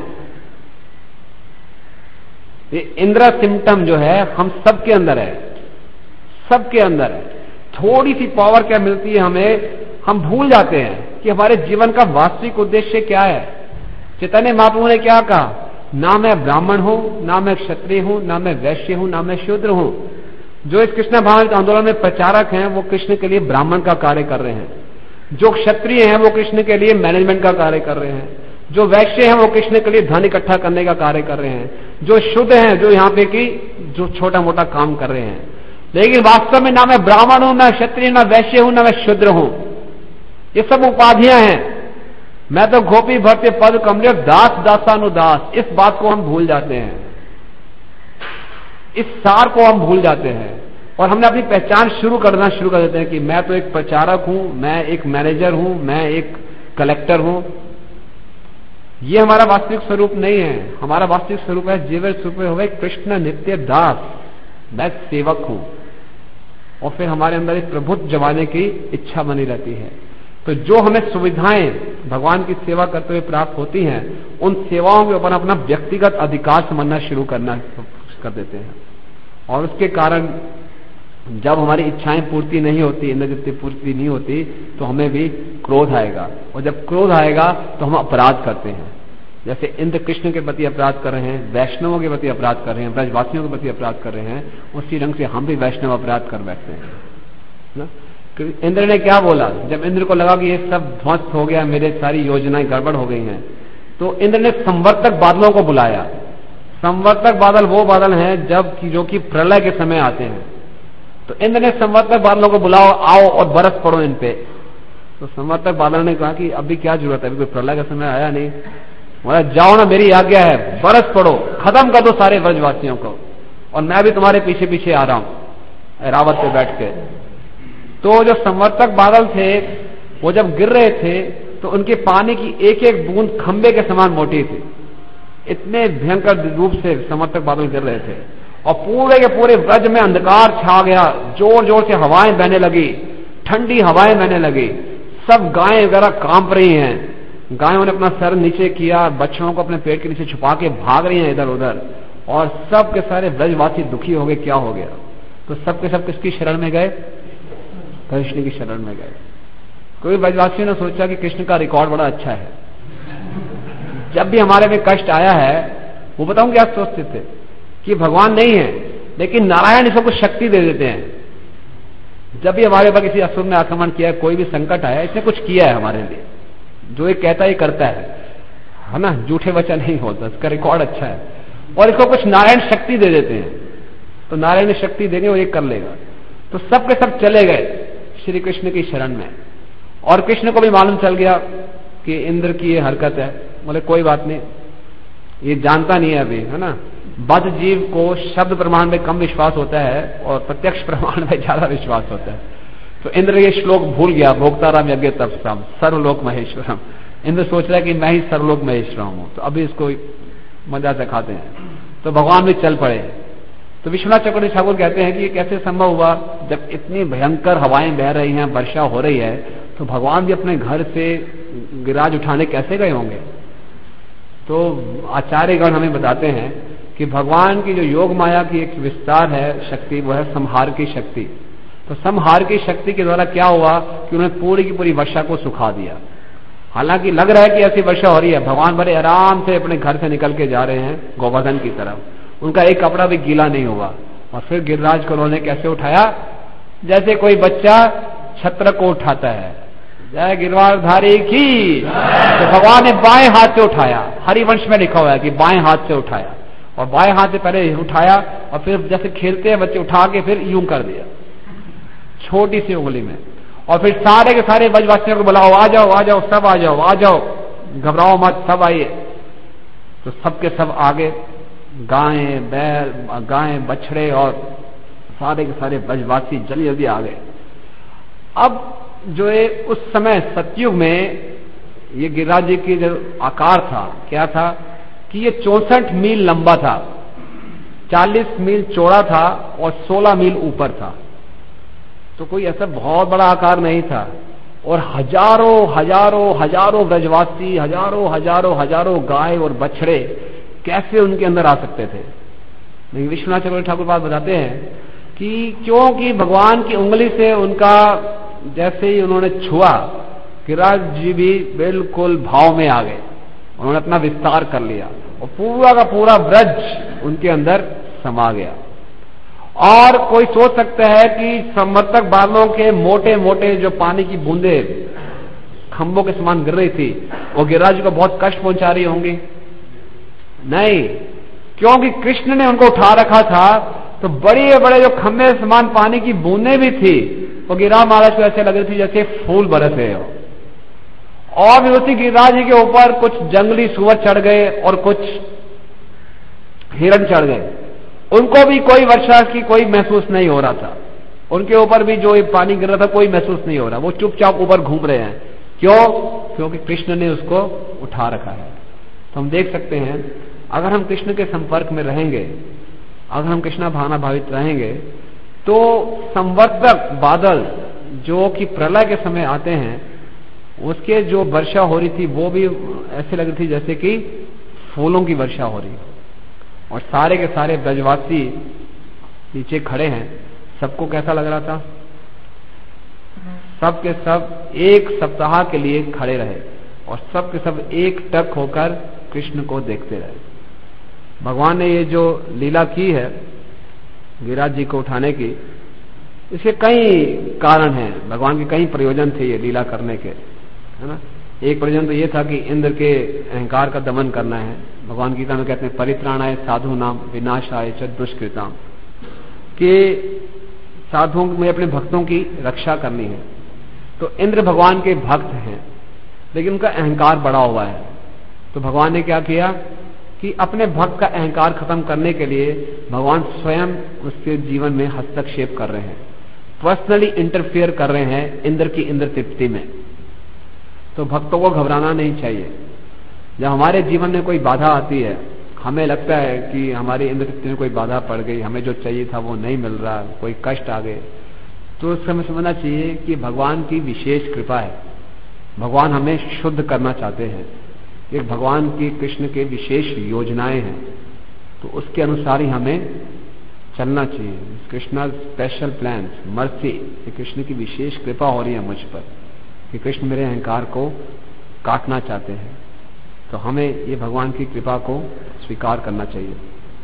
[SPEAKER 2] ये इंद्र सिम्टम जो है हम सबके अंदर है, सबके अंदर है। थोड़ी सी पावर क्या मिलती है हमें, हम भूल जाते हैं कि हमारे जीवन का वास्तविक उद्देश्य क्या है। चैतन्य महाप्रभु ने क्या कहा, ना मैं ब्राह्मण हूं, ना मैं क्षत्रिय हूं, ना मैं वैश्य हूं, ना मैं शूद्र हूं। जो इस कृष्ण भावना आंदोलन में प्रचारक हैं वो कृष्ण के लिए ब्राह्मण का कार्य कर रहे हैं, जो क्षत्रिय हैं वो कृष्ण के लिए मैनेजमेंट का कार्य कर रहे हैं, जो वैश्य हैं वो कृष्ण के लिए धन इकट्ठा करने का कार्य कर रहे हैं, जो शुद्ध हैं जो यहाँ पे की जो छोटा मोटा काम कर रहे हैं। लेकिन वास्तव में ना मैं ब्राह्मण हूं, ना क्षत्रिय, ना वैश्य हूं, ना मैं शूद्र हूं। ये सब उपाधियां हैं। मैं तो गोपी भरते पद कमले दास दासानुदास, इस बात को हम भूल जाते हैं, इस सार को हम भूल जाते हैं और हमने अपनी पहचान शुरू करना शुरू कर देते हैं कि मैं तो एक प्रचारक हूं, मैं एक मैनेजर हूं, मैं एक कलेक्टर हूं। ये हमारा वास्तविक स्वरूप नहीं है। हमारा वास्तविक स्वरूप है जीवन स्वरूप हुए कृष्ण नित्य दास, मैं सेवक हूं। और फिर हमारे अंदर एक प्रभुत्व जमाने की इच्छा बनी रहती है। तो जो हमें सुविधाएं भगवान की सेवा करते हुए प्राप्त होती हैं, उन सेवाओं के ऊपर अपना व्यक्तिगत अधिकार समझना शुरू करना कर देते हैं, और उसके कारण जब हमारी इच्छाएं पूर्ति नहीं होती, इंद्रिय पूर्ति नहीं होती, तो हमें भी क्रोध आएगा, और जब क्रोध आएगा तो हम अपराध करते हैं। जैसे इंद्र कृष्ण के प्रति अपराध कर रहे हैं, वैष्णवों के प्रति अपराध कर रहे हैं, ब्रजवासियों के प्रति अपराध कर रहे हैं, उसी ढंग से हम भी वैष्णव अपराध कर बैठते हैं ना। इंद्र ने क्या बोला, जब इंद्र को लगा कि ये सब ध्वस्त हो गया, मेरे सारी योजनाएं गड़बड़ हो गई हैं, तो इंद्र ने संवर्तक बादलों को बुलाया। संवर्तक बादल वो बादल हैं जब जो कि प्रलय के समय आते हैं। तो इंद्र ने संवर्तक बादलों को बुलाओ, आओ और बरस पड़ो इन पे। तो संवर्तक बादल ने कहा कि अभी क्या जरूरत है, अभी कोई प्रलय का समय आया नहीं, बोला जाओ ना, मेरी आज्ञा है, बरस पड़ो, खत्म कर दो सारे ब्रजवासियों को, और मैं भी तुम्हारे पीछे पीछे आ रहा हूं रावत पे बैठ के। तो जो संवर्तक बादल थे वो जब गिर रहे थे तो उनके पानी की एक एक बूंद खंबे के समान मोटी थी। इतने भयंकर रूप से समर्थक बादल गिर रहे थे और पूरे के पूरे ब्रज में अंधकार छा गया। जोर जोर से हवाएं बहने लगी, ठंडी हवाएं बहने लगी। सब गायें वगैरह कांप रही हैं। गायों ने अपना सर नीचे किया, बच्चों को अपने पेट के नीचे छुपा के भाग रही हैं इधर उधर, और सब के सारे ब्रजवासी दुखी हो गए। क्या हो गया? तो सब के सब किसकी शरण में गए? कृष्ण की शरण में गए। कोई ब्रजवासी ने सोचा कि कृष्ण का रिकॉर्ड बड़ा अच्छा है, जब भी हमारे में कष्ट आया है, वो बताऊं क्या सोचते थे कि भगवान नहीं है, लेकिन नारायण इसको कुछ शक्ति दे देते हैं। जब भी हमारे ऊपर किसी असुर ने आक्रमण किया, कोई भी संकट आया, इसने कुछ किया है हमारे लिए, जो ये कहता ही करता है, है ना, झूठे वचन नहीं होता, इसका रिकॉर्ड अच्छा है, और इसको कुछ नारायण शक्ति दे देते हैं, तो नारायण ने शक्ति देंगे वो ये कर लेगा। तो सब के सब चले गए श्री कृष्ण की शरण में, और कृष्ण को भी मालूम चल गया कि इंद्र की ये हरकत है। बोले कोई बात नहीं, ये जानता नहीं है अभी, है ना, बद्ध जीव को शब्द प्रमाण में कम विश्वास होता है और प्रत्यक्ष प्रमाण में ज्यादा विश्वास होता है। तो इंद्र ये श्लोक भूल गया, भोक्ताराम यज्ञ तपसाम सर्वलोक महेश्वरम। इंद्र सोच रहा है कि मैं ही सर्वलोक महेश्वरम हूं, तो अभी इसको मजा दिखाते हैं। तो भगवान भी चल पड़े। तो विश्वनाथ चक्रवर्ती ठाकुर कहते हैं कि ये कैसे संभव हुआ, जब इतनी भयंकर हवाएं बह रही हैं, वर्षा हो रही है, तो भगवान भी अपने घर से गिराज उठाने कैसे गए होंगे? तो आचार्यगण हमें बताते हैं कि भगवान की जो योग माया की एक विस्तार है शक्ति, वो है संहार की शक्ति। तो संहार की शक्ति के द्वारा क्या हुआ कि उन्होंने पूरी की पूरी वर्षा को सुखा दिया। हालांकि लग रहा है कि ऐसी वर्षा हो रही है, भगवान बड़े आराम से अपने घर से निकल के जा रहे हैं गोवर्धन की तरफ, उनका एक कपड़ा भी गीला नहीं हुआ। और फिर गिरिराज को उन्होंने कैसे उठाया? जैसे कोई बच्चा छत्र को उठाता है, जय गिरवारधारी की। तो भगवान ने बाएं हाथ से उठाया, हरिवंश में लिखा हुआ है कि बाएं हाथ से उठाया, और बाएं हाथ से पहले उठाया और फिर जैसे खेलते हैं बच्चे उठा के फिर यूं कर दिया छोटी सी उंगली में, और फिर सारे के सारे ब्रजवासियों को बुलाओ, आ जाओ आ जाओ सब आ जाओ आ जाओ, घबराओ मत, सब आइए। तो सब के सब आगे, गायें बैल गायें बछड़े और सारे के सारे ब्रजवासी जल्दी जल्दी आ गए। अब जो है उस समय सतयुग में ये गिरिराज जी की जो आकार था, क्या था कि ये चौसठ मील लंबा था, चालीस मील चौड़ा था और सोलह मील ऊपर था। तो कोई ऐसा बहुत बड़ा आकार नहीं था, और हजारों हजारों हजारों ब्रजवासी, हजारों हजारों हजारों गाय और बछड़े कैसे उनके अंदर आ सकते थे? लेकिन विश्वनाथ चक्रवर्ती ठाकुर बात बताते हैं कि क्योंकि भगवान की उंगली से उनका जैसे ही उन्होंने छुआ, गिरिराज जी भी बिल्कुल भाव में आ गए, उन्होंने अपना विस्तार कर लिया और पूरा का पूरा ब्रज उनके अंदर समा गया। और कोई सोच सकता है कि समर्थक बादलों के मोटे मोटे जो पानी की बूंदे खंभों के समान गिर रही थी, वो गिरिराज जी को बहुत कष्ट पहुंचा रही होंगी। नहीं, क्योंकि कृष्ण ने उनको उठा रखा था, तो बड़े बड़े जो खंभे समान पानी की बूंदें भी थी, वो गिरिराज महाराज को ऐसे लग रही थी जैसे फूल बरस रहे हो। और भी उसी गिरिराज जी के ऊपर कुछ जंगली सुअर चढ़ गए और कुछ हिरण चढ़ गए, उनको भी कोई वर्षा की कोई महसूस नहीं हो रहा था। उनके ऊपर भी जो पानी गिर रहा था कोई महसूस नहीं हो रहा, वो चुपचाप ऊपर घूम रहे हैं। क्यों? क्योंकि कृष्ण ने उसको उठा रखा है। तो हम देख सकते हैं, अगर हम कृष्ण के संपर्क में रहेंगे, अगर हम कृष्णा भावना भावित रहेंगे, तो संवर्तक बादल जो कि प्रलय के समय आते हैं, उसके जो वर्षा हो रही थी वो भी ऐसे लग रही थी जैसे कि फूलों की वर्षा हो रही हो। और सारे के सारे ब्रजवासी नीचे खड़े हैं, सबको कैसा लग रहा था? सब के सब एक सप्ताह के लिए खड़े रहे और सब के सब एक टक होकर कृष्ण को देखते रहे। भगवान ने ये जो लीला की है गिरिराज जी को उठाने की, इसके कई कारण हैं, भगवान के कई प्रयोजन थे ये लीला करने के, है ना। एक प्रयोजन तो ये था कि इंद्र के अहंकार का दमन करना है। भगवान गीता में कहते हैं परित्राणाय साधु नाम विनाशाय च दुष्कृताम, कि साधुओं में अपने भक्तों की रक्षा करनी है। तो इंद्र भगवान के भक्त हैं, लेकिन उनका अहंकार बढ़ा हुआ है। तो भगवान ने क्या किया कि अपने भक्त का अहंकार खत्म करने के लिए भगवान स्वयं उसके जीवन में हस्तक्षेप कर रहे हैं, पर्सनली इंटरफियर कर रहे हैं इंद्र की इंद्र तृप्ति में। तो भक्तों को घबराना नहीं चाहिए। जब हमारे जीवन में कोई बाधा आती है, हमें लगता है कि हमारी इंद्र तृप्ति में कोई बाधा पड़ गई, हमें जो चाहिए था वो नहीं मिल रहा, कोई कष्ट आ गए, तो उस समय समझना चाहिए कि भगवान की विशेष कृपा है। भगवान हमें शुद्ध करना चाहते हैं, एक भगवान की कृष्ण के विशेष योजनाएं हैं, तो उसके अनुसार ही हमें चलना चाहिए। Krishna special plan, mercy, Krishna की विशेष कृपा हो रही है मुझ पर कि कृष्ण मेरे अहंकार को काटना चाहते हैं, तो हमें ये भगवान की कृपा को स्वीकार करना चाहिए।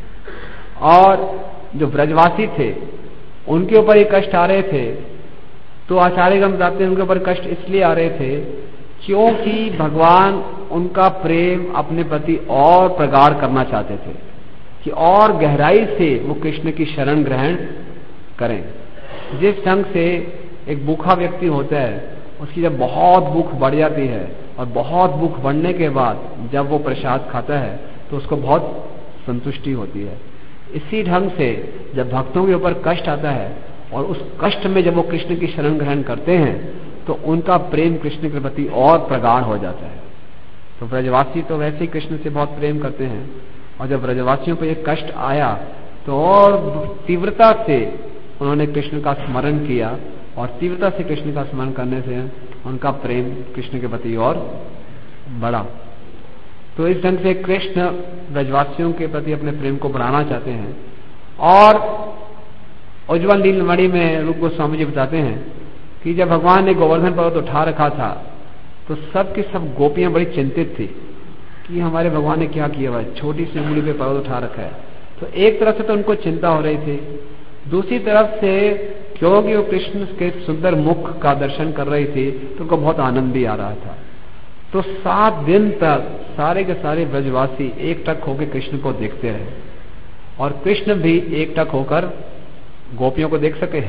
[SPEAKER 2] और जो ब्रजवासी थे उनके ऊपर ये कष्ट आ रहे थे, तो आचार्यगण बताते हैं उनके ऊपर कष्ट इसलिए आ रहे थे क्योंकि भगवान उनका प्रेम अपने प्रति और प्रगाढ़ करना चाहते थे कि और गहराई से वो कृष्ण की शरण ग्रहण करें। जिस ढंग से एक भूखा व्यक्ति होता है, उसकी जब बहुत भूख बढ़ जाती है और बहुत भूख बढ़ने के बाद जब वो प्रसाद खाता है तो उसको बहुत संतुष्टि होती है, इसी ढंग से जब भक्तों के ऊपर कष्ट आता है और उस कष्ट में जब वो कृष्ण की शरण ग्रहण करते हैं तो उनका प्रेम कृष्ण के प्रति और प्रगाढ़ हो जाता है। तो ब्रजवासी तो वैसे ही कृष्ण से बहुत प्रेम करते हैं, और जब ब्रजवासियों पर यह कष्ट आया तो और तीव्रता से उन्होंने कृष्ण का स्मरण किया, और तीव्रता से कृष्ण का स्मरण करने से उनका प्रेम कृष्ण के प्रति और बढ़ा। तो इस ढंग से कृष्ण ब्रजवासियों के प्रति अपने प्रेम को बढ़ाना चाहते हैं। और उज्ज्वल नीलमणि में रूप गोस्वामी जी बताते हैं कि जब भगवान ने गोवर्धन पर्वत उठा रखा था तो सब की सब गोपियां बड़ी चिंतित थी कि हमारे भगवान ने क्या किया हुआ है, छोटी सी उंगली पे पर्वत उठा रखा है। तो एक तरफ से तो उनको चिंता हो रही थी, दूसरी तरफ से क्योंकि वो कृष्ण के सुंदर मुख का दर्शन कर रही थी तो उनको बहुत आनंद भी आ रहा था। तो सात दिन तक सारे के सारे ब्रजवासी एकटक होकर कृष्ण को देखते रहे, और कृष्ण भी एकटक होकर गोपियों को देख सके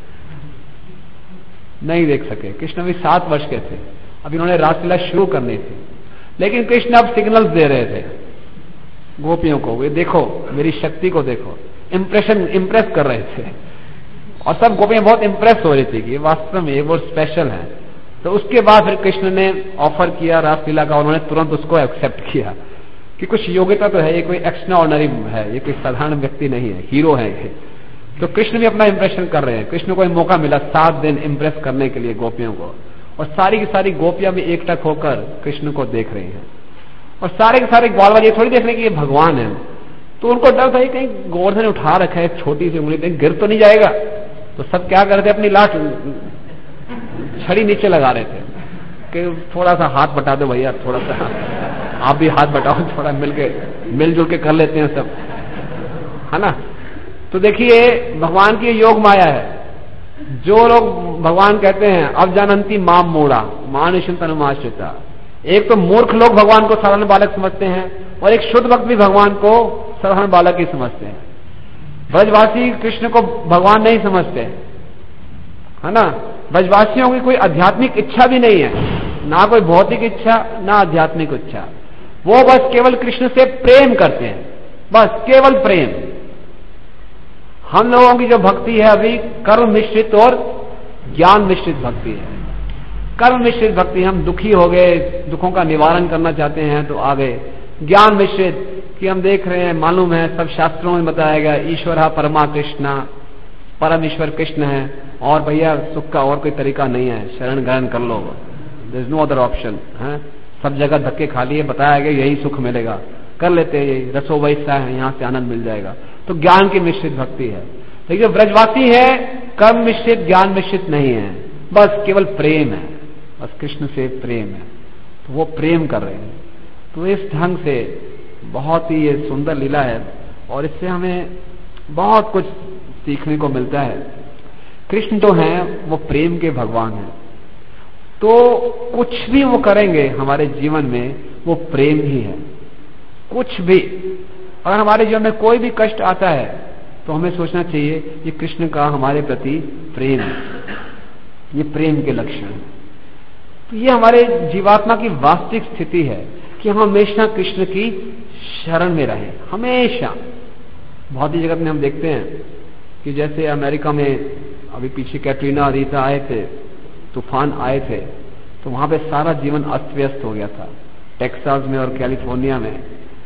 [SPEAKER 2] नहीं देख सके। कृष्ण भी सात वर्ष के थे, अब इन्होंने रासलीला शुरू करनी थी, लेकिन कृष्ण अब सिग्नल्स दे रहे थे गोपियों को, वे देखो मेरी शक्ति को देखो, इंप्रेशन इंप्रेस कर रहे थे, और सब गोपियां बहुत इंप्रेस हो रही थी कि वास्तव में ये वो स्पेशल है। तो उसके बाद फिर कृष्ण ने ऑफर किया रासलीला का, उन्होंने तुरंत उसको एक्सेप्ट किया कि कुछ योग्यता तो है, ये कोई एक्स्ट्रा ऑर्डिनरी है, ये कोई साधारण व्यक्ति नहीं है, हीरो है ये। तो कृष्ण भी अपना इंप्रेशन कर रहे हैं, कृष्ण को एक मौका मिला सात दिन इंप्रेस करने के लिए गोपियों को, और सारी की सारी गोपियां भी एकटक होकर कृष्ण को देख रही हैं, और सारे के सारे ग्वाल वाले थोड़ी देख रहे हैं कि ये भगवान है। तो उनको डर था कहीं गोवर्धन उठा रखा है छोटी सी उंगली, कहीं गिर तो नहीं जाएगा। तो सब क्या कर रहे थे, अपनी लाठ छड़ी नीचे लगा रहे थे कि थोड़ा सा हाथ बटा दो भैया, थोड़ा सा आप भी हाथ बटाओ, थोड़ा मिलके मिलजुल के कर लेते हैं सब, है ना। तो देखिए भगवान की योग माया है। जो लोग भगवान कहते हैं अब जानंती माम मूढ़ा मानुषम तनुमाश्रिता, एक तो मूर्ख लोग भगवान को साधारण बालक समझते हैं, और एक शुद्ध भक्त भी भगवान को साधारण बालक ही समझते हैं। ब्रजवासी कृष्ण को भगवान नहीं समझते, है ना। ब्रजवासियों की कोई आध्यात्मिक इच्छा भी नहीं है, ना कोई भौतिक इच्छा ना आध्यात्मिक इच्छा, वो बस केवल कृष्ण से प्रेम करते हैं, बस केवल प्रेम। हम लोगों की जो भक्ति है अभी कर्म मिश्रित और ज्ञान मिश्रित भक्ति है। कर्म मिश्रित भक्ति, हम दुखी हो गए, दुखों का निवारण करना चाहते हैं तो आ गए। ज्ञान मिश्रित कि हम देख रहे हैं, मालूम है, सब शास्त्रों में बताया गया ईश्वर परमा कृष्णा, परम ईश्वर कृष्ण है, और भैया सुख का और कोई तरीका नहीं है, शरण ग्रहण कर लो, there is no other option है। सब जगह धक्के खा लिए, बताया गया यही सुख मिलेगा, कर लेते हैं, यही रसो वैसा है, यहां से आनंद मिल जाएगा। तो ज्ञान की मिश्रित भक्ति है। लेकिन जो ब्रजवासी है कर्म मिश्रित ज्ञान मिश्रित नहीं है, बस केवल प्रेम है, बस कृष्ण से प्रेम है, तो वो प्रेम कर रहे हैं। तो इस ढंग से बहुत ही ये सुंदर लीला है, और इससे हमें बहुत कुछ सीखने को मिलता है। कृष्ण तो हैं वो प्रेम के भगवान हैं, तो कुछ भी वो करेंगे हमारे जीवन में वो प्रेम ही है। कुछ भी अगर हमारे जीवन में कोई भी कष्ट आता है तो हमें सोचना चाहिए ये कृष्ण का हमारे प्रति प्रेम है, ये प्रेम के लक्षण है। तो ये हमारे जीवात्मा की वास्तविक स्थिति है कि हम हमेशा कृष्ण की शरण में रहें, हमेशा। भौतिक जगत में हम देखते हैं कि जैसे अमेरिका में अभी पीछे कैटरीना रीता आए थे, तूफान आए थे, तो वहां पे सारा जीवन अस्त व्यस्त हो गया था, टेक्सास में और कैलिफोर्निया में।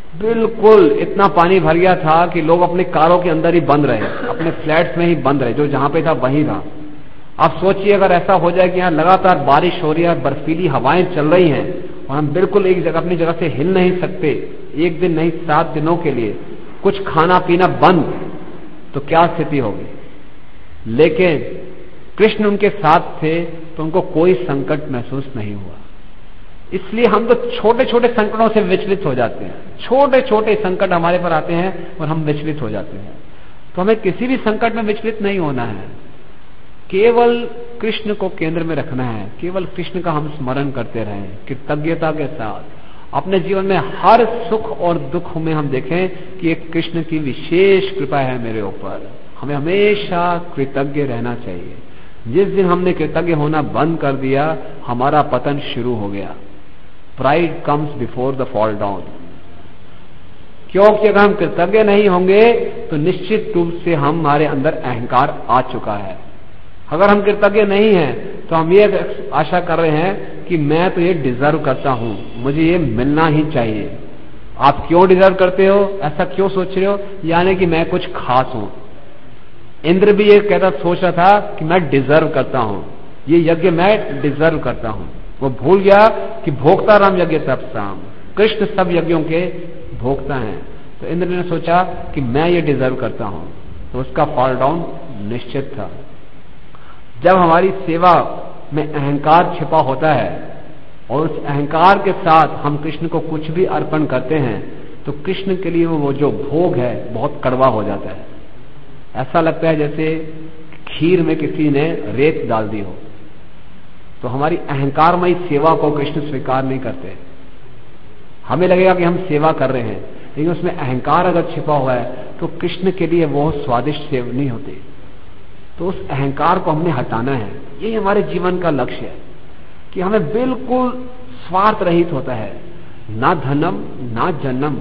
[SPEAKER 2] बिल्कुल इतना पानी भर गया था कि लोग अपने कारों के अंदर ही बंद रहे, अपने फ्लैट्स में ही बंद रहे, जो जहां पे था वहीं था। आप सोचिए अगर ऐसा हो जाए कि यहाँ लगातार बारिश हो रही है, बर्फीली हवाएं चल रही हैं और हम बिल्कुल एक जगह अपनी जगह से हिल नहीं सकते, एक दिन नहीं सात दिनों के लिए, कुछ खाना पीना बंद, तो क्या स्थिति होगी। लेकिन कृष्ण उनके साथ थे तो उनको कोई संकट महसूस नहीं हुआ। इसलिए हम तो छोटे छोटे संकटों से विचलित हो जाते हैं, छोटे छोटे संकट हमारे पर आते हैं और हम विचलित हो जाते हैं। तो हमें किसी भी संकट में विचलित नहीं होना है, केवल कृष्ण को केंद्र में रखना है, केवल कृष्ण का हम स्मरण करते रहें कृतज्ञता के साथ। अपने जीवन में हर सुख और दुख में हम देखें कि एक कृष्ण की विशेष कृपा है मेरे ऊपर, हमें हमेशा कृतज्ञ रहना चाहिए। जिस दिन हमने कृतज्ञ होना बंद कर दिया, हमारा पतन शुरू हो गया। Pride comes before the fall down. क्योंकि अगर हम कृतज्ञ नहीं होंगे तो निश्चित रूप से हमारे अंदर अहंकार आ चुका है। अगर हम कृतज्ञ नहीं हैं तो हम ये आशा कर रहे हैं कि मैं तो ये डिजर्व करता हूं, मुझे ये मिलना ही चाहिए। आप क्यों डिजर्व करते हो, ऐसा क्यों सोच रहे हो, यानी कि मैं कुछ खास हूं। इंद्र भी ये कहता सोच रहा था कि मैं डिजर्व करता हूं, ये यज्ञ मैं डिजर्व करता हूं। वो भूल गया कि भोक्ता राम यज्ञ तप साम, कृष्ण सब यज्ञों के भोक्ता हैं। तो इंद्र ने सोचा कि मैं ये डिजर्व करता हूं, तो उसका फॉल डाउन निश्चित था। जब हमारी सेवा में अहंकार छिपा होता है और उस अहंकार के साथ हम कृष्ण को कुछ भी अर्पण करते हैं तो कृष्ण के लिए वो जो भोग है बहुत कड़वा हो जाता है। ऐसा लगता है जैसे खीर में किसी ने रेत डाल दी हो। तो हमारी अहंकारमयी सेवा को कृष्ण स्वीकार नहीं करते। हमें लगेगा कि हम सेवा कर रहे हैं, लेकिन उसमें अहंकार अगर छिपा हुआ है तो कृष्ण के लिए वो स्वादिष्ट सेवा नहीं होती। तो उस अहंकार को हमने हटाना है। ये हमारे जीवन का लक्ष्य है कि हमें बिल्कुल स्वार्थ रहित होता है। ना धनम ना जन्म,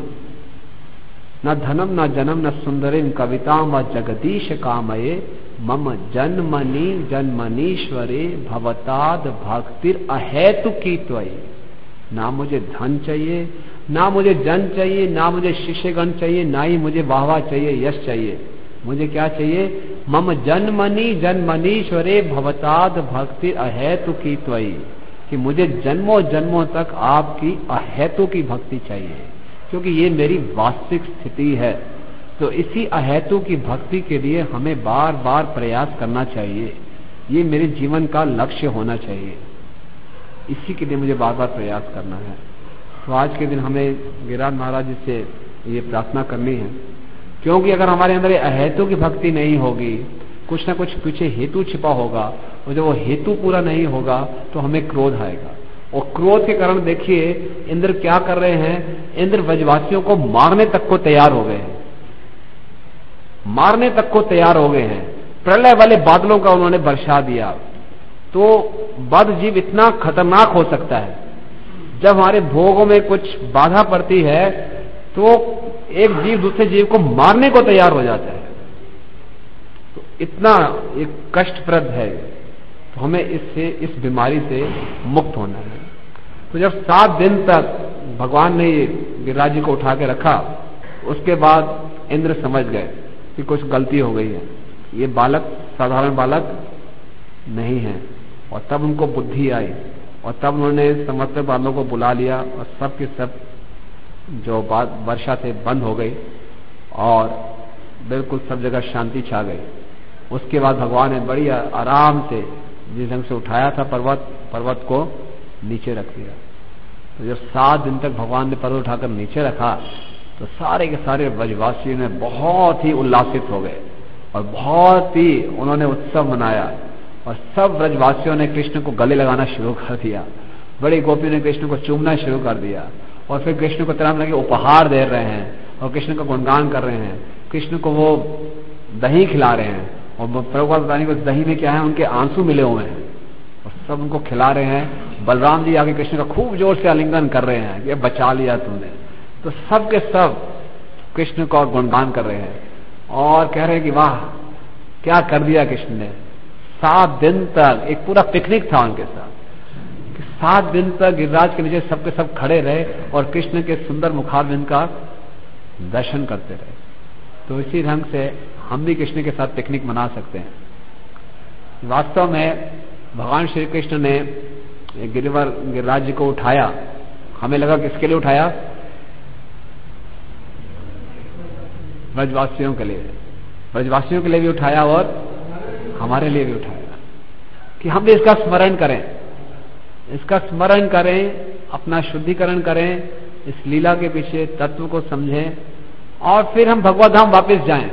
[SPEAKER 2] न धनम न जन्म न सुंदरिम कविताम व जगदीश कामये मम जन्मनि जन्मनीश्वरे भवताद भक्तिर अहेतु की त्वयि। ना मुझे धन चाहिए, ना मुझे जन चाहिए, ना मुझे शिष्यगण चाहिए, ना ही मुझे वाहवा चाहिए, यश चाहिए। मुझे क्या चाहिए, मम जन्मनि जन्मनीश्वरे भवताद भक्तिर अहेतु की त्वयि, कि मुझे जन्मों जन्मों तक आपकी अहेतु की भक्ति चाहिए, क्योंकि ये मेरी वास्तविक स्थिति है। तो इसी अहेतु की भक्ति के लिए हमें बार बार प्रयास करना चाहिए। ये मेरे जीवन का लक्ष्य होना चाहिए, इसी के लिए मुझे बार बार प्रयास करना है। तो आज के दिन हमें गिरिराज महाराज जी से ये प्रार्थना करनी है, क्योंकि अगर हमारे अंदर अहेतु की भक्ति नहीं होगी, कुछ ना कुछ पीछे हेतु छिपा होगा, और जब वो हेतु पूरा नहीं होगा तो हमें क्रोध आएगा। और क्रोध के कारण देखिए इंद्र क्या कर रहे हैं, इंद्र ब्रजवासियों को मारने तक को तैयार हो गए हैं, मारने तक को तैयार हो गए हैं। प्रलय वाले बादलों का उन्होंने बरसा दिया। तो बद्ध जीव इतना खतरनाक हो सकता है, जब हमारे भोगों में कुछ बाधा पड़ती है तो एक जीव दूसरे जीव को मारने को तैयार हो जाता है। तो इतना एक कष्टप्रद है। तो हमें इससे, इस बीमारी से मुक्त होना है। तो जब सात दिन तक भगवान ने गिरिराज जी को उठा के रखा, उसके बाद इंद्र समझ गए कि कुछ गलती हो गई है, ये बालक साधारण बालक नहीं है। और तब उनको बुद्धि आई, और तब उन्होंने समस्त बालों को बुला लिया, और सब के सब जो बात वर्षा से बंद हो गई और बिल्कुल सब जगह शांति छा गई। उसके बाद भगवान ने बड़ी आराम से जिस ढंग से उठाया था पर्वत, पर्वत को नीचे रख दिया। तो जब सात दिन तक भगवान ने पर्वत उठाकर नीचे रखा तो सारे के सारे ब्रजवासी ने बहुत ही उल्लासित हो गए और बहुत ही उन्होंने उत्सव मनाया। और सब ब्रजवासियों ने कृष्ण को गले लगाना शुरू कर दिया, बड़ी गोपियों ने कृष्ण को चूमना शुरू कर दिया, और फिर कृष्ण को तरह तरह के उपहार दे रहे हैं और कृष्ण का गुणगान कर रहे हैं। कृष्ण को वो दही खिला रहे हैं, और प्रभुपाद बताने को दही में क्या है, उनके आंसू मिले हुए हैं, और सब उनको खिला रहे हैं। बलराम जी आगे कृष्ण का खूब जोर से आलिंगन कर रहे हैं, ये बचा लिया तूने। तो सब के सब कृष्ण का गुणगान कर रहे हैं और कह रहे हैं कि वाह क्या कर दिया कृष्ण ने। सात दिन तक एक पूरा पिकनिक था उनके साथ कि सात दिन तक गिरिराज के नीचे सबके सब खड़े रहे और कृष्ण के सुंदर मुखारविंद का दर्शन करते रहे। तो इसी ढंग से हम भी कृष्ण के साथ पिकनिक मना सकते हैं। वास्तव में भगवान श्री कृष्ण ने गिरिवर गिरिराज जी को उठाया, हमें लगा किसके लिए उठाया? ब्रजवासियों के लिए, ब्रजवासियों के लिए भी उठाया और हमारे लिए भी उठाया कि हम भी इसका स्मरण करें, इसका स्मरण करें, अपना शुद्धिकरण करें, इस लीला के पीछे तत्व को समझें और फिर हम भगवत धाम वापस जाएं।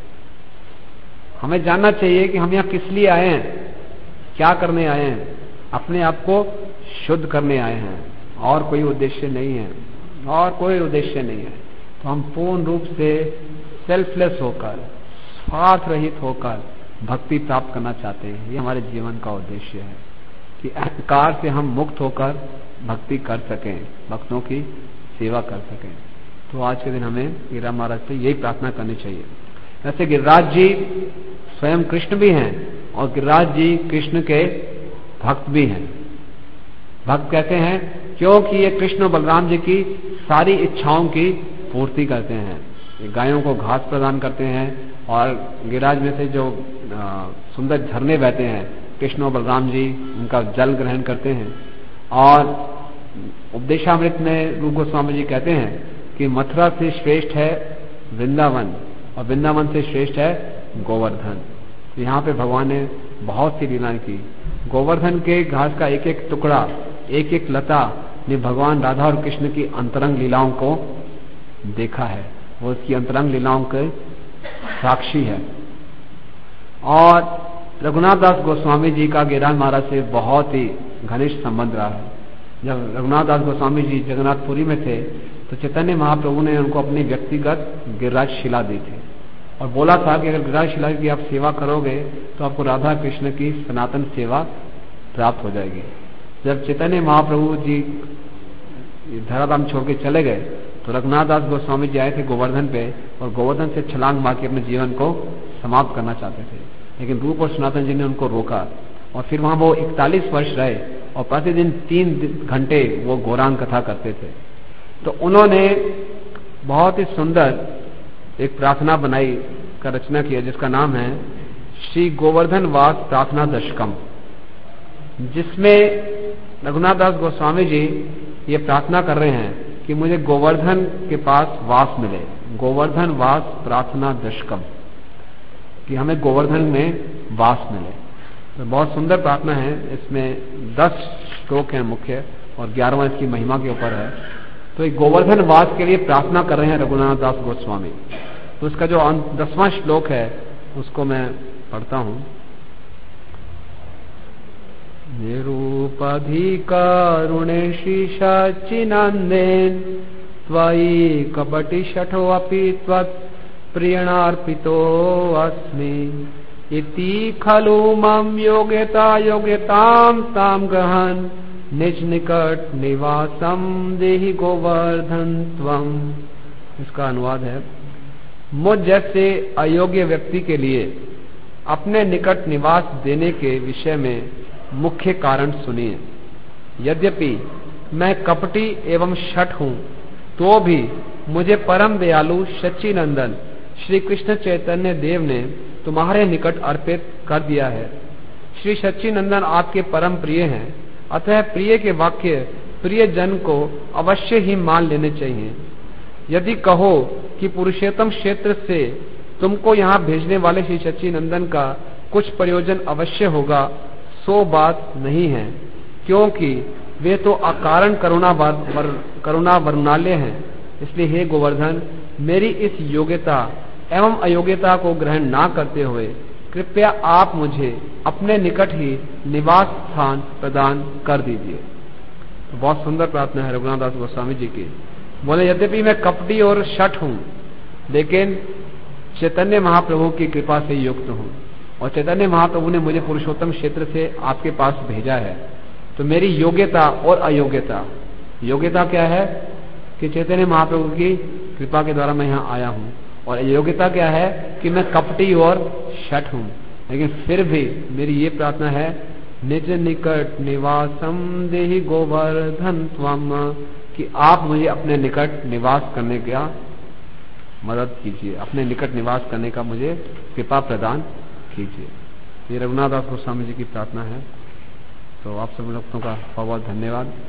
[SPEAKER 2] हमें जानना चाहिए कि हम यहां किस लिए आए हैं, क्या करने आए हैं। अपने आप को शुद्ध करने आए हैं और कोई उद्देश्य नहीं है, और कोई उद्देश्य नहीं है। तो हम पूर्ण रूप से सेल्फलेस होकर, स्वार्थ रहित होकर भक्ति प्राप्त करना चाहते हैं। ये हमारे जीवन का उद्देश्य है कि अहंकार से हम मुक्त होकर भक्ति कर सकें, भक्तों की सेवा कर सकें। तो आज के दिन हमें गिरिराज महाराज से यही प्रार्थना करनी चाहिए। वैसे गिरिराज जी स्वयं कृष्ण भी हैं और गिरिराज जी कृष्ण के भक्त भी हैं। भक्त कहते हैं क्योंकि ये कृष्ण बलराम जी की सारी इच्छाओं की पूर्ति करते हैं। ये गायों को घास प्रदान करते हैं और गिरिराज में से जो सुंदर झरने बहते हैं, कृष्ण और बलराम जी उनका जल ग्रहण करते हैं। और उपदेशामृत में रूप गोस्वामी जी कहते हैं कि मथुरा से श्रेष्ठ है वृंदावन और वृंदावन से श्रेष्ठ है गोवर्धन। यहाँ पे भगवान ने बहुत सी लीलाएं की। गोवर्धन के घास का एक एक टुकड़ा, एक एक लता ने भगवान राधा और कृष्ण की अंतरंग लीलाओं को देखा है, वो उसकी अंतरंग लीलाओं के साक्षी है। और रघुनाथ दास गोस्वामी जी का गिरिराज महाराज से बहुत ही घनिष्ठ संबंध रहा है। जब रघुनाथ दास गोस्वामी जी जगन्नाथपुरी में थे तो चैतन्य महाप्रभु ने उनको अपनी व्यक्तिगत गिरिराज शिला दी थी और बोला था कि अगर गिरिराज शिला की आप सेवा करोगे तो आपको राधा कृष्ण की सनातन सेवा प्राप्त हो जाएगी। जब चैतन्य महाप्रभु जी धराधाम छोड़ के चले गए तो रघुनाथ दास गोस्वामी जी आए थे गोवर्धन पे और गोवर्धन से छलांग मार के अपने जीवन को समाप्त करना चाहते थे, लेकिन रूप और सनातन जी ने उनको रोका और फिर वहां वो इकतालीस वर्ष रहे और प्रतिदिन तीन घंटे वो गौरांग कथा करते थे। तो उन्होंने बहुत ही सुंदर एक प्रार्थना बनाई का रचना किया जिसका नाम है श्री गोवर्धन वास प्रार्थना दशकम, जिसमें रघुनाथ दास गोस्वामी जी ये प्रार्थना कर रहे हैं कि मुझे गोवर्धन के पास वास मिले, गोवर्धन वास प्रार्थना दशकम, कि हमें गोवर्धन में वास मिले। तो बहुत सुंदर प्रार्थना है। इसमें दस श्लोक हैं मुख्य और ग्यारहवां इसकी महिमा के ऊपर है। तो एक गोवर्धन वास के लिए प्रार्थना कर रहे हैं रघुनाथ दास गोस्वामी। तो उसका जो दसवां श्लोक है उसको मैं पढ़ता हूं। निरूपाधिकारुणे शीशाचिनंदेन त्वयि कपटि शठो अपि त्वत् प्रियणार्पितो अस्मि इति खलु मम योग्यता योग्यताम ताम गहन निज निकट निवासम देहि गोवर्धन त्वम। इसका अनुवाद है, मुझ जैसे अयोग्य व्यक्ति के लिए अपने निकट निवास देने के विषय में मुख्य कारण सुनिए। यद्यपि मैं कपटी एवं शठ हूं तो भी मुझे परम दयालु सच्चिनंदन श्री कृष्ण चैतन्य देव ने तुम्हारे निकट अर्पित कर दिया है। श्री सच्चिनंदन आपके परम प्रिय हैं, अतः प्रिय के वाक्य प्रिय जन को अवश्य ही मान लेने चाहिए। यदि कहो कि पुरुषोत्तम क्षेत्र से तुमको यहाँ भेजने वाले श्री सच्चिनंदन का कुछ प्रयोजन अवश्य होगा, सो बात नहीं है, क्योंकि वे तो अकारण करुणा वर, करुणा वरुणालय हैं। इसलिए हे गोवर्धन, मेरी इस योग्यता एवं अयोग्यता को ग्रहण ना करते हुए कृपया आप मुझे अपने निकट ही निवास स्थान प्रदान कर दीजिए। तो बहुत सुंदर प्रार्थना है रघुनाथ दास गोस्वामी जी की। बोले यद्यपि मैं कपटी और शठ हूं लेकिन चैतन्य महाप्रभु की कृपा से युक्त हूं और चैतन्य महाप्रभु ने मुझे पुरुषोत्तम क्षेत्र से आपके पास भेजा है। तो मेरी योग्यता और अयोग्यता, योग्यता क्या है कि चैतन्य महाप्रभु की कृपा के द्वारा मैं यहाँ आया हूँ, और अयोग्यता क्या है कि मैं कपटी और शठ हूँ। लेकिन फिर भी मेरी ये प्रार्थना है, निज निकट निवासम देहि गोवर्धन त्वम, कि आप मुझे अपने निकट निवास करने का मदद कीजिए, अपने निकट निवास करने का मुझे कृपा प्रदान कीजिए। ये रघुनाथ दास गोस्वामी जी की प्रार्थना है। तो आप सब भक्तों का बहुत बहुत धन्यवाद।